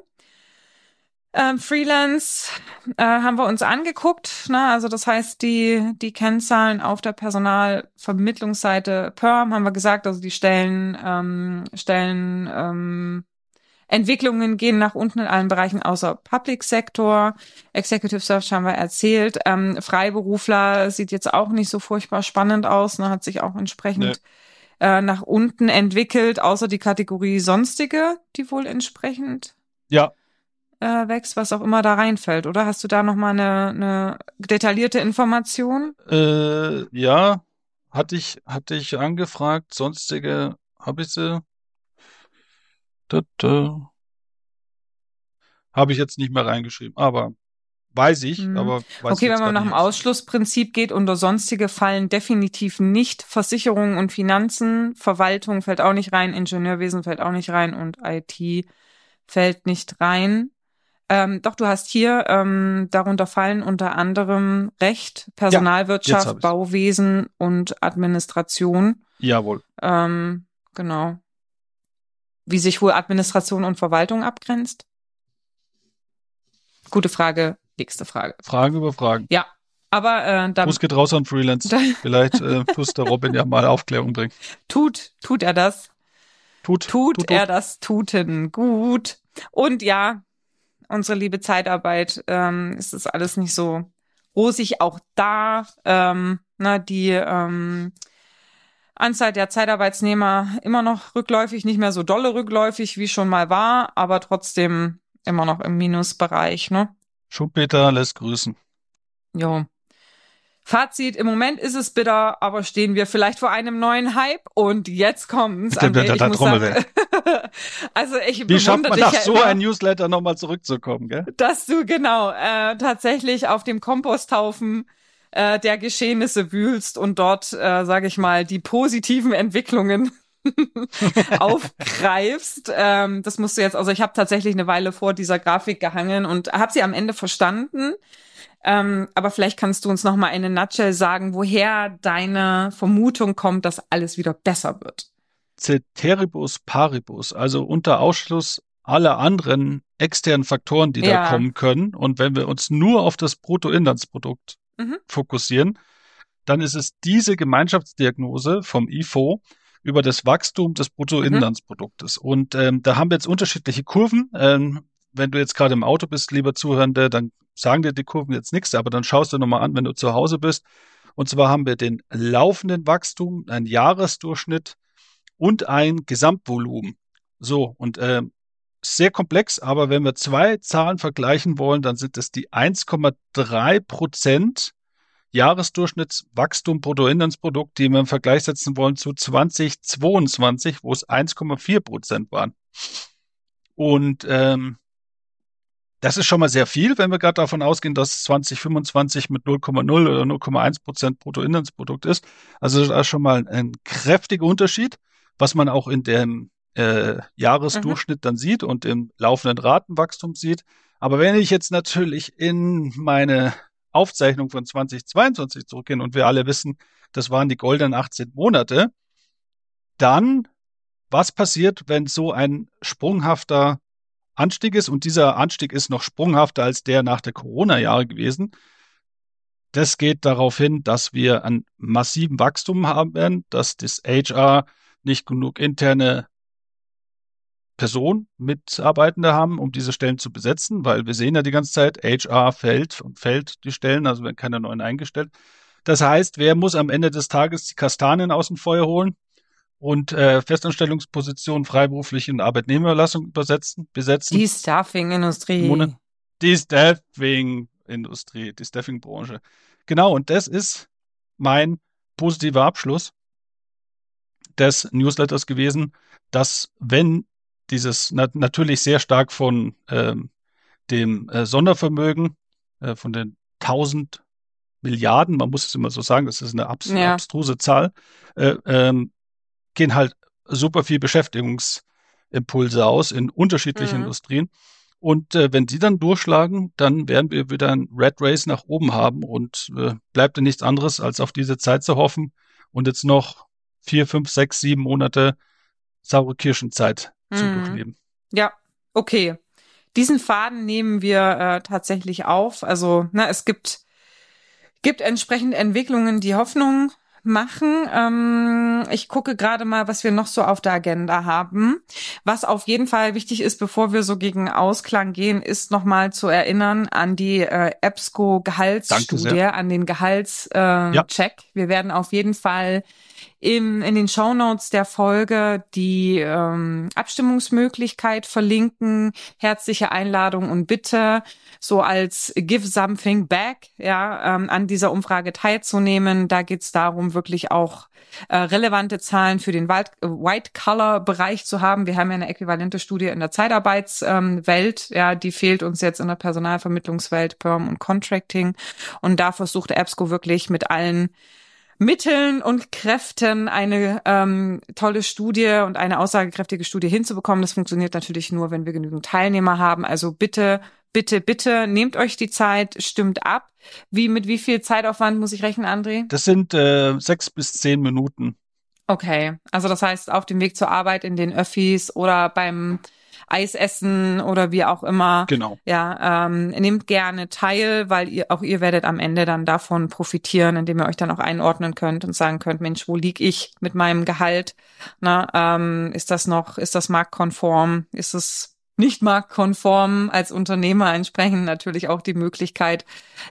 Ähm, Freelance äh, haben wir uns angeguckt, ne? Also das heißt, die die Kennzahlen auf der Personalvermittlungsseite Perm haben wir gesagt, also die Stellen ähm, Stellen ähm, Entwicklungen gehen nach unten in allen Bereichen außer Public Sector. Executive Search haben wir erzählt. Ähm, Freiberufler sieht jetzt auch nicht so furchtbar spannend aus, ne? Hat sich auch entsprechend nee. äh, nach unten entwickelt, außer die Kategorie Sonstige, die wohl entsprechend ja. äh, wächst, was auch immer da reinfällt. Oder hast du da nochmal eine, eine detaillierte Information? Äh, ja, hatte ich, hatte ich angefragt. Sonstige, habe ich sie? Da, da. Habe ich jetzt nicht mehr reingeschrieben, aber weiß ich, Hm. aber weiß Okay, ich jetzt wenn man nach gar dem nicht aus. Ausschlussprinzip geht, unter Sonstige fallen definitiv nicht Versicherungen und Finanzen, Verwaltung fällt auch nicht rein, Ingenieurwesen fällt auch nicht rein und I T fällt nicht rein. Ähm, doch, du hast hier, ähm, darunter fallen unter anderem Recht, Personalwirtschaft, hab ich's. Bauwesen und Administration. Jawohl. Ähm, genau. Wie sich wohl Administration und Verwaltung abgrenzt? Gute Frage, nächste Frage. Fragen über Fragen. Ja, aber äh, da Gruß geht raus an Freelance. Vielleicht äh, tust der Robin ja mal Aufklärung bringen. tut, tut er das. Tut, Tut, tut, er tut. das Tuten gut. Und ja, unsere liebe Zeitarbeit, ähm, es ist alles nicht so rosig. Auch da, ähm, na, die ähm, Anzahl der Zeitarbeitsnehmer immer noch rückläufig, nicht mehr so dolle rückläufig, wie schon mal war, aber trotzdem immer noch im Minusbereich, ne? Schumpeter lässt grüßen. Jo. Fazit, im Moment ist es bitter, aber stehen wir vielleicht vor einem neuen Hype und jetzt kommt's. Bitte, bitte, ich da muss Trommel sagen, also ich Wie schafft bewundere man dich nach ja so immer, ein Newsletter nochmal zurückzukommen, gell? dass du genau äh, tatsächlich auf dem Komposthaufen äh, der Geschehnisse wühlst und dort, äh, sage ich mal, die positiven Entwicklungen aufgreifst. Ähm, das musst du jetzt, also ich habe tatsächlich eine Weile vor dieser Grafik gehangen und habe sie am Ende verstanden. Ähm, aber vielleicht kannst du uns noch mal in a nutshell sagen, woher deine Vermutung kommt, dass alles wieder besser wird. Ceteribus paribus, also unter Ausschluss aller anderen externen Faktoren, die Ja. da kommen können. Und wenn wir uns nur auf das Bruttoinlandsprodukt Mhm. fokussieren, dann ist es diese Gemeinschaftsdiagnose vom I F O über das Wachstum des Bruttoinlandsproduktes. Mhm. Und ähm, da haben wir jetzt unterschiedliche Kurven. Ähm, wenn du jetzt gerade im Auto bist, lieber Zuhörende, dann sagen dir die Kurven jetzt nichts, aber dann schaust du nochmal an, wenn du zu Hause bist. Und zwar haben wir den laufenden Wachstum, einen Jahresdurchschnitt und ein Gesamtvolumen. So, und äh, sehr komplex, aber wenn wir zwei Zahlen vergleichen wollen, dann sind es die eins Komma drei Prozent Jahresdurchschnittswachstum Bruttoinlandsprodukt, die wir im Vergleich setzen wollen zu zweitausendzweiundzwanzig, wo es eins Komma vier Prozent waren. Und ähm, das ist schon mal sehr viel, wenn wir gerade davon ausgehen, dass zwanzig fünfundzwanzig mit null Komma null oder null Komma eins Prozent Bruttoinlandsprodukt ist. Also da ist schon mal ein kräftiger Unterschied, was man auch in dem äh, Jahresdurchschnitt mhm. dann sieht und im laufenden Ratenwachstum sieht. Aber wenn ich jetzt natürlich in meine Aufzeichnung von zweitausendzweiundzwanzig zurückgehe und wir alle wissen, das waren die goldenen achtzehn Monate, dann was passiert, wenn so ein sprunghafter Anstieg ist? Und dieser Anstieg ist noch sprunghafter als der nach der Corona-Jahre gewesen. Das geht darauf hin, dass wir ein massiven Wachstum haben werden, dass das H R nicht genug interne Personen, Mitarbeitende haben, um diese Stellen zu besetzen, weil wir sehen ja die ganze Zeit, H R fällt und fällt die Stellen, also werden keine neuen eingestellt. Das heißt, wer muss am Ende des Tages die Kastanien aus dem Feuer holen und äh, Festanstellungspositionen, freiberufliche und Arbeitnehmerüberlassung übersetzen, besetzen? Die Staffing-Industrie. Die Staffing-Industrie, die Staffing-Branche. Genau, und das ist mein positiver Abschluss des Newsletters gewesen, dass wenn dieses nat- natürlich sehr stark von ähm, dem äh, Sondervermögen, äh, von den tausend Milliarden, man muss es immer so sagen, das ist eine abs- Ja. abstruse Zahl, äh, ähm, gehen halt super viel Beschäftigungsimpulse aus in unterschiedlichen Mhm. Industrien. Und äh, wenn die dann durchschlagen, dann werden wir wieder ein Red Race nach oben haben und äh, bleibt dann nichts anderes, als auf diese Zeit zu hoffen und jetzt noch vier, fünf, sechs, sieben Monate saure Kirschenzeit zu Mhm. durchleben. Ja, okay. Diesen Faden nehmen wir äh, tatsächlich auf. Also, na, es gibt, gibt entsprechend Entwicklungen, die Hoffnung machen. Ähm, ich gucke gerade mal, was wir noch so auf der Agenda haben. Was auf jeden Fall wichtig ist, bevor wir so gegen Ausklang gehen, ist nochmal zu erinnern an die äh, EBSCO-Gehaltsstudie, an den Gehaltscheck. Äh, Ja. Check. Wir werden auf jeden Fall im, in den Shownotes der Folge die ähm, Abstimmungsmöglichkeit verlinken. Herzliche Einladung und Bitte, so als Give Something Back, ja, ähm, an dieser Umfrage teilzunehmen. Da geht es darum, wirklich auch äh, relevante Zahlen für den White-Color-Bereich zu haben. Wir haben ja eine äquivalente Studie in der Zeitarbeitswelt, ähm, ja, die fehlt uns jetzt in der Personalvermittlungswelt, Perm und Contracting. Und da versucht EBSCO wirklich mit allen Mitteln und Kräften eine ähm, tolle Studie und eine aussagekräftige Studie hinzubekommen. Das funktioniert natürlich nur, wenn wir genügend Teilnehmer haben. Also bitte, bitte, bitte nehmt euch die Zeit, stimmt ab. Wie, mit wie viel Zeitaufwand muss ich rechnen, André? Das sind äh, sechs bis zehn Minuten. Okay, also das heißt auf dem Weg zur Arbeit in den Öffis oder beim Eisessen oder wie auch immer. Genau. Ja, ähm, nehmt gerne teil, weil ihr auch ihr werdet am Ende dann davon profitieren, indem ihr euch dann auch einordnen könnt und sagen könnt, Mensch, wo lieg ich mit meinem Gehalt? Na, ähm, ist das noch, ist das marktkonform? Ist es nicht marktkonform? Als Unternehmer entsprechend natürlich auch die Möglichkeit,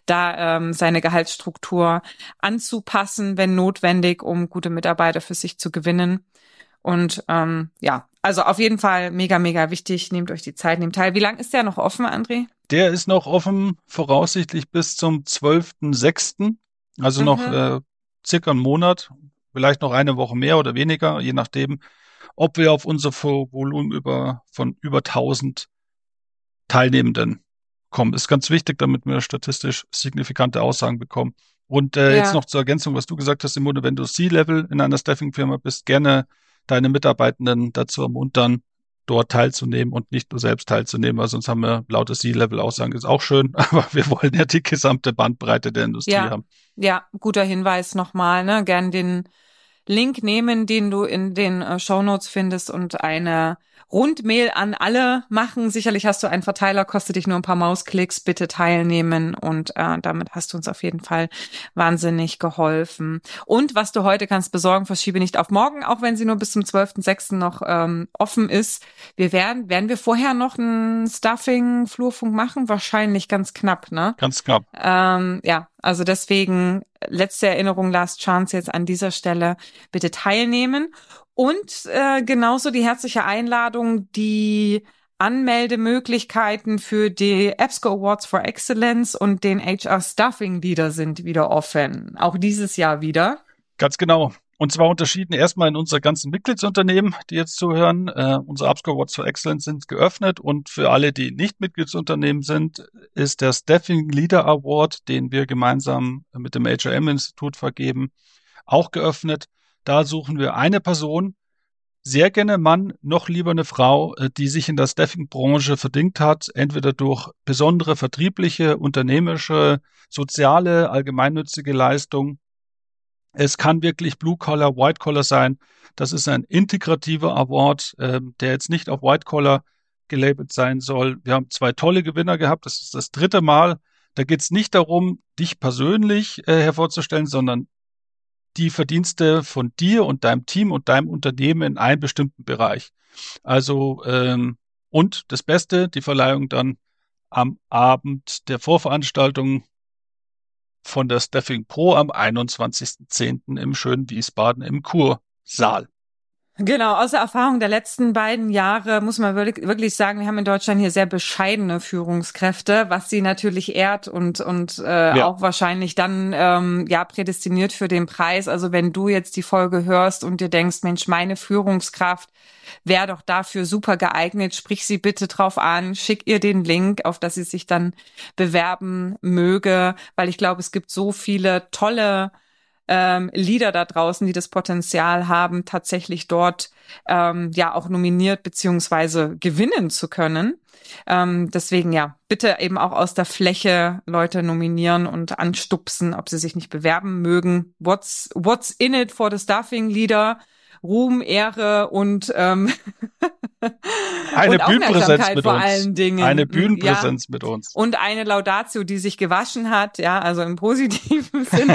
da ähm, seine Gehaltsstruktur anzupassen, wenn notwendig, um gute Mitarbeiter für sich zu gewinnen. Und ähm, ja, also auf jeden Fall mega, mega wichtig. Nehmt euch die Zeit, nehmt teil. Wie lang ist der noch offen, André? Der ist noch offen, voraussichtlich bis zum zwölften sechsten Also Mhm. noch äh, circa einen Monat, vielleicht noch eine Woche mehr oder weniger, je nachdem, ob wir auf unser Volumen über, von über tausend Teilnehmenden kommen. Ist ganz wichtig, damit wir statistisch signifikante Aussagen bekommen. Und äh, Ja. jetzt noch zur Ergänzung, was du gesagt hast, Simone, wenn du C-Level in einer Staffing-Firma bist, gerne deine Mitarbeitenden dazu ermuntern, dort teilzunehmen und nicht nur selbst teilzunehmen, weil sonst haben wir laute C-Level-Aussagen, ist auch schön, aber wir wollen ja die gesamte Bandbreite der Industrie Ja. haben. Ja, guter Hinweis nochmal, ne? Gern den Link nehmen, den du in den äh, Shownotes findest und eine Rundmail an alle machen. Sicherlich hast du einen Verteiler, kostet dich nur ein paar Mausklicks, bitte teilnehmen und äh, damit hast du uns auf jeden Fall wahnsinnig geholfen. Und was du heute kannst besorgen, verschiebe nicht auf morgen, auch wenn sie nur bis zum zwölften sechsten noch ähm, offen ist. Wir werden, werden wir vorher noch einen Stuffing-Flurfunk machen? Wahrscheinlich ganz knapp, ne? Ganz knapp. Ähm, ja, also deswegen letzte Erinnerung, Last Chance jetzt an dieser Stelle, bitte teilnehmen. Und äh, genauso die herzliche Einladung, die Anmeldemöglichkeiten für die EBSCO Awards for Excellence und den H R Staffing Leader sind wieder offen. Auch dieses Jahr wieder. Ganz genau. Und zwar unterschieden erstmal in unsere ganzen Mitgliedsunternehmen, die jetzt zuhören. Äh, unsere EBSCO Awards for Excellence sind geöffnet und für alle, die nicht Mitgliedsunternehmen sind, ist der Staffing Leader Award, den wir gemeinsam mit dem H R M-Institut vergeben, auch geöffnet. Da suchen wir eine Person, sehr gerne Mann, noch lieber eine Frau, äh, die sich in der Staffing-Branche verdingt hat, entweder durch besondere vertriebliche, unternehmerische, soziale, allgemeinnützige Leistung. Es kann wirklich Blue-Collar, White-Collar sein. Das ist ein integrativer Award, äh, der jetzt nicht auf White-Collar gelabelt sein soll. Wir haben zwei tolle Gewinner gehabt. Das ist das dritte Mal. Da geht es nicht darum, dich persönlich äh, hervorzustellen, sondern die Verdienste von dir und deinem Team und deinem Unternehmen in einem bestimmten Bereich. Also, ähm, und das Beste, die Verleihung dann am Abend der Vorveranstaltung von der Staffing Pro am einundzwanzigsten zehnten im schönen Wiesbaden im Kursaal. Genau, aus der Erfahrung der letzten beiden Jahre muss man wirklich, wirklich sagen, wir haben in Deutschland hier sehr bescheidene Führungskräfte, was sie natürlich ehrt und und äh, ja. auch wahrscheinlich dann ähm, ja prädestiniert für den Preis. Also wenn du jetzt die Folge hörst und dir denkst, Mensch, meine Führungskraft wäre doch dafür super geeignet, sprich sie bitte drauf an, schick ihr den Link, auf das sie sich dann bewerben möge, weil ich glaube, es gibt so viele tolle Ähm, Leader da draußen, die das Potenzial haben, tatsächlich dort ähm, ja auch nominiert beziehungsweise gewinnen zu können. Ähm, deswegen ja, bitte eben auch aus der Fläche Leute nominieren und anstupsen, ob sie sich nicht bewerben mögen. What's, what's in it for the Staffing Leader? Ruhm, Ehre und ähm eine und Bühnenpräsenz mit vor uns. allen Dingen. Eine Bühnenpräsenz ja. mit uns. Und eine Laudatio, die sich gewaschen hat, ja, also im positiven Sinne.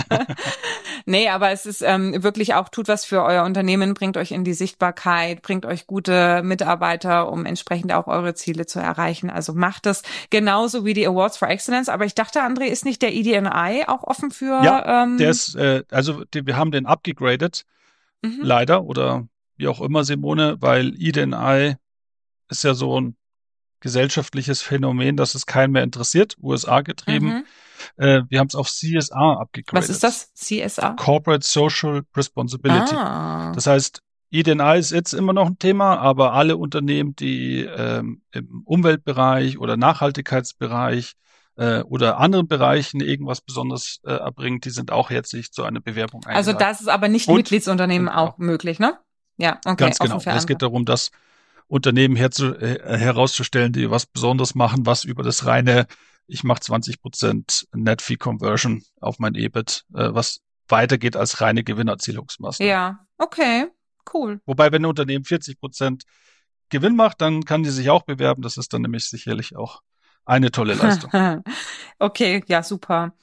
Nee, aber es ist ähm, wirklich auch, tut was für euer Unternehmen, bringt euch in die Sichtbarkeit, bringt euch gute Mitarbeiter, um entsprechend auch eure Ziele zu erreichen. Also macht das genauso wie die Awards for Excellence. Aber ich dachte, André, ist nicht der E D N I auch offen für... Ja, ähm, der ist, äh, also die, wir haben den abgegradet, mhm. leider, oder wie auch immer, Simone, weil E D N I ist ja so ein gesellschaftliches Phänomen, dass es keinen mehr interessiert, U S A getrieben. Mhm. Äh, wir haben es auf C S R abgegradet. Was ist das? C S R? Corporate Social Responsibility. Ah. Das heißt, E D N I ist jetzt immer noch ein Thema, aber alle Unternehmen, die ähm, im Umweltbereich oder Nachhaltigkeitsbereich äh, oder anderen Bereichen irgendwas Besonderes äh, erbringen, die sind auch jetzt sich zu einer Bewerbung eingeladen. Also das ist aber nicht und, Mitgliedsunternehmen und, auch möglich, ne? Ja, okay. Ganz genau. Es geht darum, dass Unternehmen herzu, äh, herauszustellen, die was Besonderes machen, was über das reine, ich mache zwanzig Prozent Net Fee Conversion auf mein E B I T, äh, was weitergeht als reine Gewinnerzielungsmaßnahme. Ja, okay, cool. Wobei, wenn ein Unternehmen vierzig Prozent Gewinn macht, dann kann die sich auch bewerben. Das ist dann nämlich sicherlich auch eine tolle Leistung. Okay, ja, super.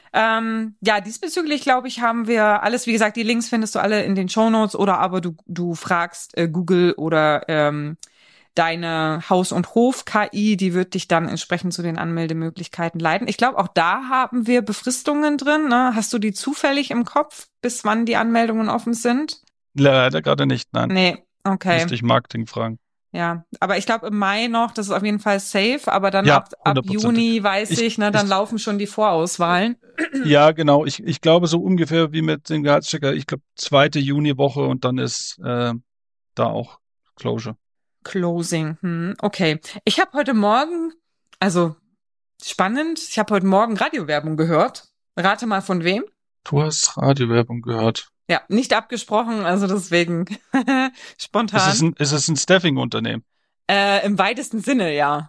Ähm, ja, diesbezüglich, glaube ich, haben wir alles, wie gesagt, die Links findest du alle in den Shownotes oder aber du, du fragst äh, Google oder ähm, deine Haus- und Hof-K I, die wird dich dann entsprechend zu den Anmeldemöglichkeiten leiten. Ich glaube, auch da haben wir Befristungen drin. Ne? Hast du die zufällig im Kopf, bis wann die Anmeldungen offen sind? Leider gerade nicht, nein. Nee, okay. Müsste ich Marketing fragen. Ja, aber ich glaube im Mai noch, das ist auf jeden Fall safe, aber dann ja, ab, ab Juni weiß ich, ich ne, dann ich, laufen schon die Vorauswahlen. Ja, genau. Ich, ich glaube so ungefähr wie mit dem Gehaltschecker, ich glaube zweite Juniwoche und dann ist äh, da auch Closure. Closing, hm, okay. Ich habe heute Morgen, also spannend, ich habe heute Morgen Radiowerbung gehört. Rate mal von wem? Du hast Radiowerbung gehört. Ja, nicht abgesprochen, also deswegen spontan. Ist es ein, ist es ein Staffing-Unternehmen? Äh, im weitesten Sinne, ja.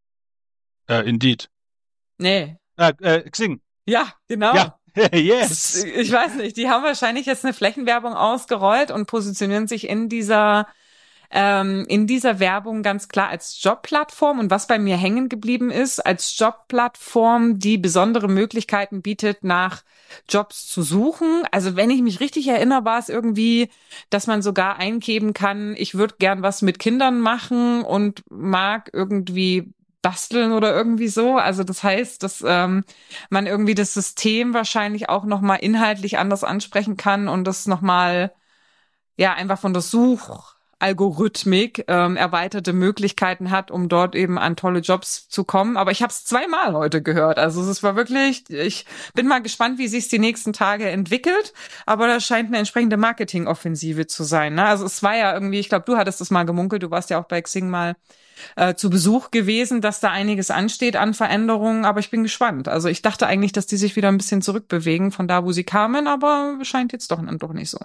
Äh, Indeed. Nee. Äh, äh, Xing. Ja, genau. Ja, yes. Ich weiß nicht, die haben wahrscheinlich jetzt eine Flächenwerbung ausgerollt und positionieren sich in dieser ähm, in dieser Werbung ganz klar als Jobplattform. Und was bei mir hängen geblieben ist, als Jobplattform, die besondere Möglichkeiten bietet, nach Jobs zu suchen. Also wenn ich mich richtig erinnere, war es irgendwie, dass man sogar eingeben kann, ich würde gern was mit Kindern machen und mag irgendwie basteln oder irgendwie so. Also das heißt, dass ähm, man irgendwie das System wahrscheinlich auch nochmal inhaltlich anders ansprechen kann und das nochmal, ja, einfach von der Suchalgorithmik ähm, erweiterte Möglichkeiten hat, um dort eben an tolle Jobs zu kommen. Aber ich habe es zweimal heute gehört. Also es war wirklich, ich bin mal gespannt, wie sich es die nächsten Tage entwickelt. Aber das scheint eine entsprechende Marketingoffensive zu sein. Ne? Also es war ja irgendwie, ich glaube, du hattest das mal gemunkelt, du warst ja auch bei Xing mal Äh, zu Besuch gewesen, dass da einiges ansteht an Veränderungen, aber ich bin gespannt. Also ich dachte eigentlich, dass die sich wieder ein bisschen zurückbewegen von da, wo sie kamen, aber scheint jetzt doch, doch nicht so.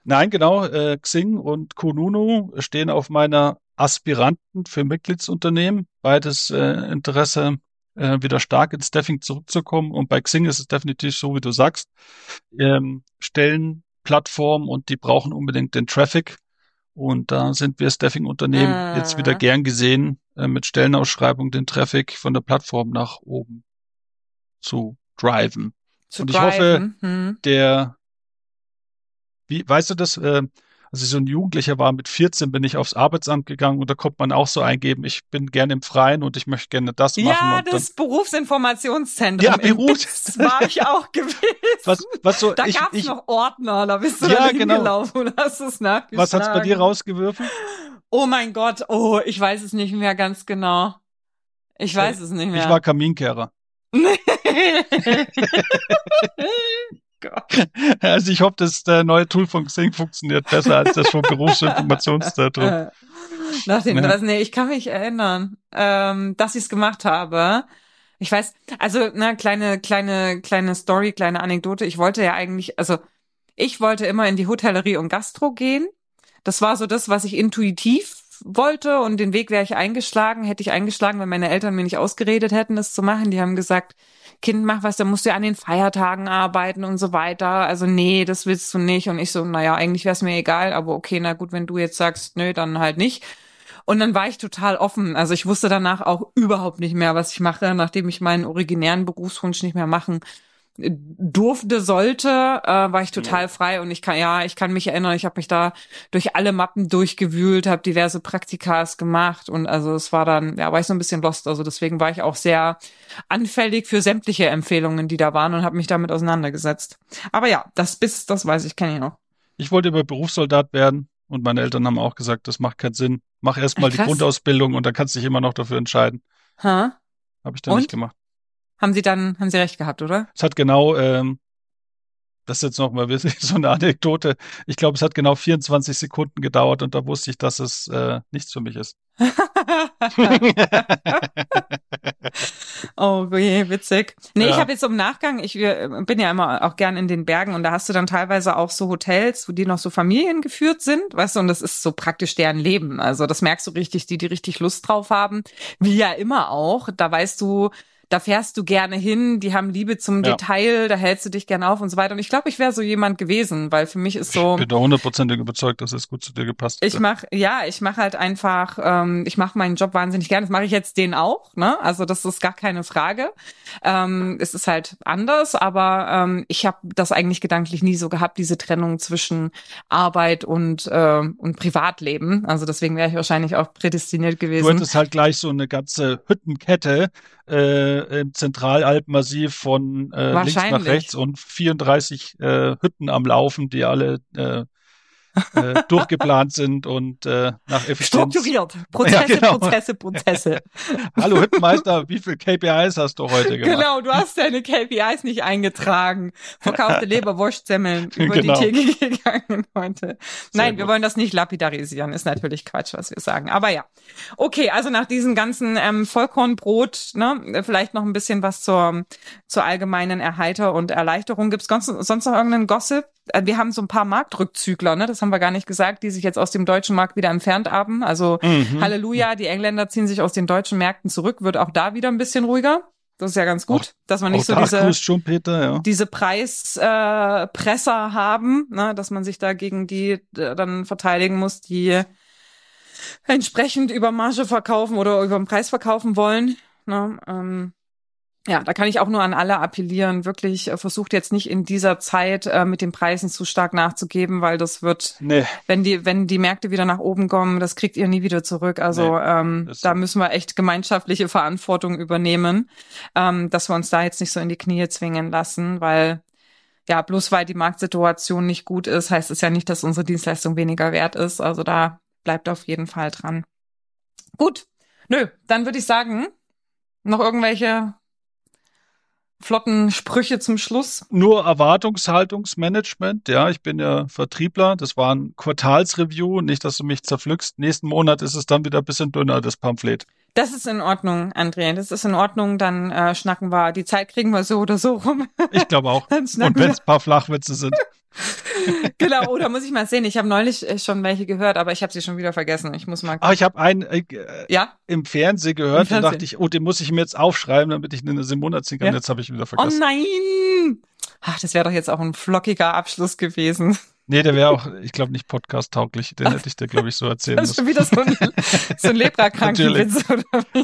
Nein, genau, äh, Xing und Kununu stehen auf meiner Aspiranten für Mitgliedsunternehmen. Beides äh, Interesse, äh, wieder stark ins Staffing zurückzukommen. Und bei Xing ist es definitiv so, wie du sagst, ähm, Stellenplattform und die brauchen unbedingt den Traffic. Und da sind wir Staffing-Unternehmen jetzt wieder Äh, gern gesehen, äh, mit Stellenausschreibung den Traffic von der Plattform nach oben zu driven. zu Und ich hoffe, driven. Hm. der, wie, weißt du das, äh, als ich so ein Jugendlicher war, mit vierzehn bin ich aufs Arbeitsamt gegangen und da konnte man auch so eingeben, ich bin gerne im Freien und ich möchte gerne das machen Ja, und dann, das Berufsinformationszentrum ja, in beruht, Bits war ich auch gewesen. was, was so, Da ich, gab's ich, noch Ordner, da bist du ja, dann genau. hingelaufen und hast es Was hat's bei dir nachgeschlagen. rausgewürfelt? Oh mein Gott, oh, ich weiß es nicht mehr ganz genau. Ich weiß es nicht Ich war mehr. Kaminkehrer. Gott. Also ich hoffe, das äh, neue Tool von Xing funktioniert besser als das vom Berufsinformationszentrum. Äh, Nach den Ja. Dressen, nee, ich kann mich erinnern, ähm, dass ich es gemacht habe. Ich weiß, also, ne, kleine, kleine, kleine Story, kleine Anekdote. Ich wollte ja eigentlich, also, ich wollte immer in die Hotellerie und Gastro gehen. Das war so das, was ich intuitiv wollte und den Weg wäre ich eingeschlagen, hätte ich eingeschlagen, wenn meine Eltern mir nicht ausgeredet hätten, das zu machen. Die haben gesagt, Kind, mach was, da musst du ja an den Feiertagen arbeiten und so weiter. Also nee, das willst du nicht. Und ich so, naja, eigentlich wäre es mir egal, aber okay, na gut, wenn du jetzt sagst, nö, dann halt nicht. Und dann war ich total offen. Also ich wusste danach auch überhaupt nicht mehr, was ich mache, nachdem ich meinen originären Berufswunsch nicht mehr machen durfte, sollte, äh, war ich total frei und ich kann, ja, ich kann mich erinnern, ich habe mich da durch alle Mappen durchgewühlt, habe diverse Praktikas gemacht und also es war dann, ja, war ich so ein bisschen lost, also deswegen war ich auch sehr anfällig für sämtliche Empfehlungen, die da waren und habe mich damit auseinandergesetzt. Aber ja, das bis, das weiß ich, kenne ich noch. Ich wollte immer Berufssoldat werden und meine Eltern haben auch gesagt, das macht keinen Sinn. Mach erst mal Ach, die krass. Grundausbildung und dann kannst du dich immer noch dafür entscheiden. Ha? Habe ich dann nicht Und? gemacht. Haben Sie dann, haben Sie recht gehabt, oder? Es hat genau, ähm, das ist jetzt noch mal wirklich so eine Anekdote. Ich glaube, es hat genau vierundzwanzig Sekunden gedauert und da wusste ich, dass es äh, nichts für mich ist. Oh je, witzig. Nee, Ja. ich habe jetzt im Nachgang, ich wir, bin ja immer auch gern in den Bergen und da hast du dann teilweise auch so Hotels, wo die noch so familiengeführt sind, weißt du, und das ist so praktisch deren Leben. Also das merkst du richtig, die, die richtig Lust drauf haben. Wie ja immer auch, da weißt du, da fährst du gerne hin, die haben Liebe zum Ja. Detail, da hältst du dich gerne auf und so weiter. Und ich glaube, ich wäre so jemand gewesen, weil für mich ist so... Ich bin da hundertprozentig überzeugt, dass es gut zu dir gepasst Ich hätte. mach, ja, ich mache halt einfach, ähm, ich mache meinen Job wahnsinnig gerne. Das mache ich jetzt den auch, ne? Also das ist gar keine Frage. Ähm, es ist halt anders, aber ähm, ich habe das eigentlich gedanklich nie so gehabt, diese Trennung zwischen Arbeit und äh, und Privatleben. Also deswegen wäre ich wahrscheinlich auch prädestiniert Du gewesen. hättest halt gleich so eine ganze Hüttenkette äh, im Zentralalpenmassiv von äh, links nach Wahrscheinlich. rechts und vierunddreißig äh, Hütten am Laufen, die alle äh, äh, durchgeplant sind und äh, nach Effizienz. Strukturiert. Prozesse, Ja, genau. Prozesse, Prozesse. Hallo Hüttenmeister, wie viel K P Is hast du heute gemacht? Genau, du hast deine K P Is nicht eingetragen. Verkaufte Leberwurstsemmeln über Genau. die Theke gegangen heute. Nein, wir gut. wollen das nicht lapidarisieren. Ist natürlich Quatsch, was wir sagen. Aber ja. Okay, also nach diesem ganzen ähm, Vollkornbrot, ne, vielleicht noch ein bisschen was zur, zur allgemeinen Erheiter- und Erleichterung. Gibt's sonst, sonst noch irgendeinen Gossip? Äh, Wir haben so ein paar Marktrückzügler, ne, das haben wir gar nicht gesagt, die sich jetzt aus dem deutschen Markt wieder entfernt haben. Also Mhm. Halleluja, die Engländer ziehen sich aus den deutschen Märkten zurück, wird auch da wieder ein bisschen ruhiger. Das ist ja ganz gut, Auch- dass man nicht Auch so da diese grüßt Schumpeter, ja. diese Preispresser äh, Presser haben, ne, dass man sich da gegen die äh, dann verteidigen muss, die entsprechend über Marge verkaufen oder über den Preis verkaufen wollen. Ne, ähm, ja, da kann ich auch nur an alle appellieren, wirklich äh, versucht jetzt nicht in dieser Zeit äh, mit den Preisen zu stark nachzugeben, weil das wird, Nee, wenn die wenn die Märkte wieder nach oben kommen, das kriegt ihr nie wieder zurück. Also Nee, ähm, ist da so. müssen wir echt gemeinschaftliche Verantwortung übernehmen, ähm, dass wir uns da jetzt nicht so in die Knie zwingen lassen, weil ja, bloß weil die Marktsituation nicht gut ist, heißt es ja nicht, dass unsere Dienstleistung weniger wert ist. Also da bleibt auf jeden Fall dran. Gut, nö, dann würde ich sagen, noch irgendwelche flotten Sprüche zum Schluss. nur Erwartungshaltungsmanagement. Ja, ich bin ja Vertriebler. Das war ein Quartalsreview. Nicht, dass du mich zerpflückst. Nächsten Monat ist es dann wieder ein bisschen dünner, das Pamphlet. Das ist in Ordnung, André. Das ist in Ordnung. Dann äh, schnacken wir. Die Zeit kriegen wir so oder so rum. Ich glaube auch. Dann schnacken Und wenn wir. es ein paar Flachwitze sind. Genau, oder muss ich mal sehen. Ich habe neulich schon welche gehört, aber ich habe sie schon wieder vergessen. Ich muss mal gucken. Aber ich habe einen äh, ja? im Fernsehen gehört Im Fernsehen. und dachte ich, oh, den muss ich mir jetzt aufschreiben, damit ich eine Simone ziehen kann. Ja? Jetzt habe ich ihn wieder Oh vergessen. nein! Ach, das wäre doch jetzt auch ein flockiger Abschluss gewesen. Nee, der wäre auch, ich glaube, nicht podcast-tauglich. Den hätte ich dir, glaube ich, so erzählen Das ist schon müssen. wieder so ein, so ein Leprakrankenwitz, oder wie?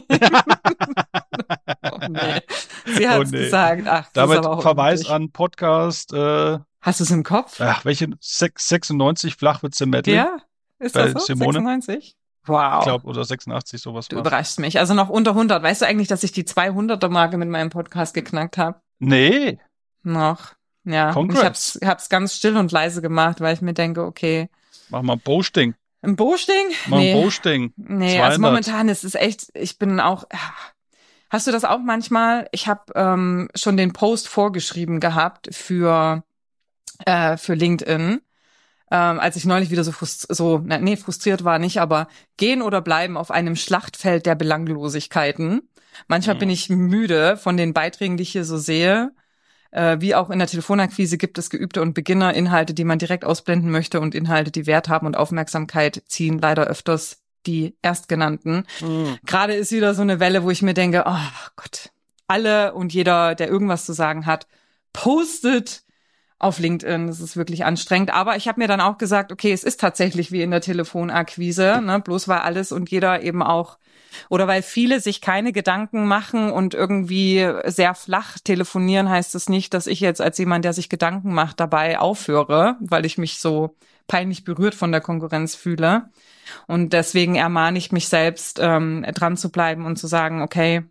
Oh nee. Sie hat es Oh nee. gesagt. Ach, das Damit ist aber auch Verweis unmöglich. an Podcast, äh, Hast du es im Kopf? ach, welche Sech- sechsundneunzig Flachwitze Medley, Ja? Ist bei das so? Simone. sechsundneunzig? Wow. ich glaube, oder sechsundachtzig, sowas Du war. überraschst mich. Also noch unter hundert. Weißt du eigentlich, dass ich die zweihunderter-Marke mit meinem Podcast geknackt habe? Nee, Noch. Ja. Und ich Congrats. hab's, hab's ganz still und leise gemacht, weil ich mir denke, okay, mach mal ein Boasting. ein Boasting? Mach ein Nee. Boasting. Nee, zweihundert. also momentan ist es echt, ich bin auch, hast du das auch manchmal? Ich habe ähm, schon den Post vorgeschrieben gehabt für, äh, für LinkedIn, ähm, als ich neulich wieder so, frust so na, nee, frustriert war nicht, aber gehen oder bleiben auf einem Schlachtfeld der Belanglosigkeiten. Manchmal Mhm. bin ich müde von den Beiträgen, die ich hier so sehe. Äh, wie auch in der Telefonakquise gibt es geübte und Beginner-Inhalte, die man direkt ausblenden möchte, und Inhalte, die Wert haben und Aufmerksamkeit ziehen leider öfters die Erstgenannten. Mhm. Gerade ist wieder so eine Welle, wo ich mir denke, oh Gott, alle und jeder, der irgendwas zu sagen hat, postet auf LinkedIn. Das ist wirklich anstrengend. Aber ich habe mir dann auch gesagt, okay, es ist tatsächlich wie in der Telefonakquise, ne? Bloß weil alles und jeder eben auch, oder weil viele sich keine Gedanken machen und irgendwie sehr flach telefonieren, heißt es nicht, dass ich jetzt als jemand, der sich Gedanken macht, dabei aufhöre, weil ich mich so peinlich berührt von der Konkurrenz fühle. Und deswegen ermahne ich mich selbst, ähm, dran zu bleiben und zu sagen, okay,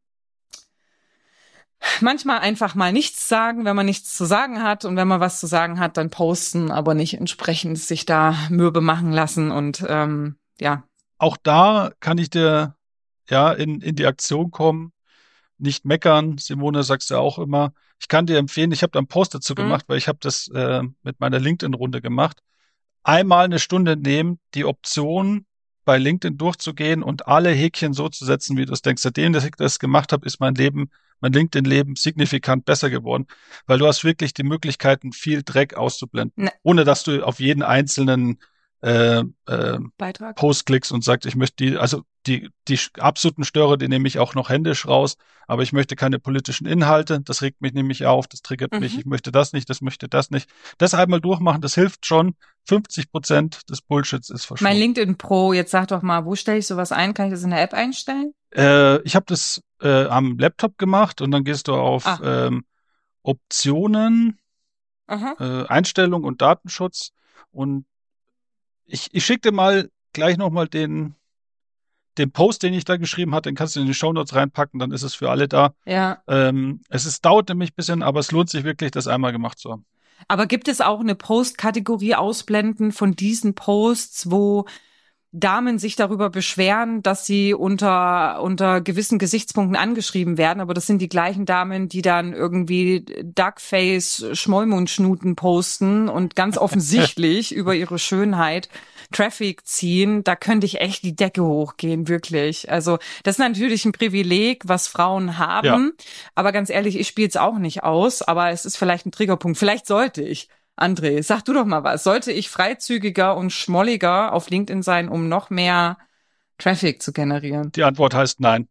manchmal einfach mal nichts sagen, wenn man nichts zu sagen hat, und wenn man was zu sagen hat, dann posten, aber nicht entsprechend sich da mürbe machen lassen und ähm, ja. Auch da kann ich dir ja in, in die Aktion kommen, nicht meckern. Simone, sagst du ja auch immer. Ich kann dir empfehlen, ich habe da einen Post dazu Mhm. gemacht, weil ich habe das äh, mit meiner LinkedIn-Runde gemacht. Einmal eine Stunde nehmen, die Option bei LinkedIn durchzugehen und alle Häkchen so zu setzen, wie du es denkst. Seitdem dass ich das gemacht habe, ist mein Leben, mein LinkedIn-Leben signifikant besser geworden, weil du hast wirklich die Möglichkeiten, viel Dreck auszublenden, Ne. ohne dass du auf jeden einzelnen äh, äh, Beitrag. Post klickst und sagst, ich möchte die, also die, die absoluten Störer, die nehme ich auch noch händisch raus, aber ich möchte keine politischen Inhalte, das regt mich nämlich auf, das triggert Mhm. mich, ich möchte das nicht, das möchte das nicht. Das einmal durchmachen, das hilft schon. fünfzig Prozent des Bullshits ist Mein verschwunden. LinkedIn Pro, jetzt sag doch mal, wo stelle ich sowas ein? Kann ich das in der App einstellen? Äh, ich habe das äh, am Laptop gemacht und dann gehst du auf Ah. ähm, Optionen, Aha. äh, Einstellung und Datenschutz, und ich, ich schicke dir mal gleich nochmal den, den Post, den ich da geschrieben hatte, den kannst du in die Shownotes reinpacken, dann ist es für alle da. Ja. Ähm, es ist, dauert nämlich ein bisschen, aber es lohnt sich wirklich, das einmal gemacht zu haben. Aber gibt es auch eine Post-Kategorie ausblenden von diesen Posts, wo Damen sich darüber beschweren, dass sie unter unter gewissen Gesichtspunkten angeschrieben werden, aber das sind die gleichen Damen, die dann irgendwie Duckface, Schmollmundschnuten posten und ganz offensichtlich über ihre Schönheit Traffic ziehen. Da könnte ich echt die Decke hochgehen, wirklich. Also das ist natürlich ein Privileg, was Frauen haben, Ja. aber ganz ehrlich, ich spiele es auch nicht aus, aber es ist vielleicht ein Triggerpunkt. Vielleicht sollte ich. André, sag du doch mal was. Sollte ich freizügiger und schmolliger auf LinkedIn sein, um noch mehr Traffic zu generieren? Die Antwort heißt nein.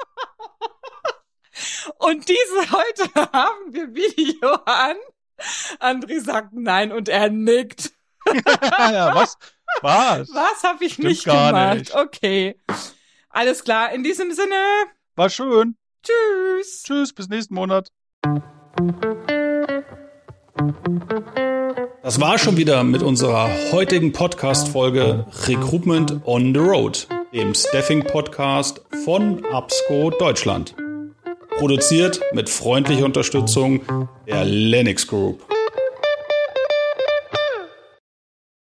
Und diese heute haben wir Video an. André sagt nein und er nickt. Ja, was? Was? Was habe ich Stimmt nicht gar gemacht? nicht. Okay. Alles klar. In diesem Sinne, War schön. tschüss. Tschüss, bis nächsten Monat. Das war schon wieder mit unserer heutigen Podcast-Folge Recruitment on the Road, dem Staffing-Podcast von Absco Deutschland. Produziert mit freundlicher Unterstützung der Lennox Group.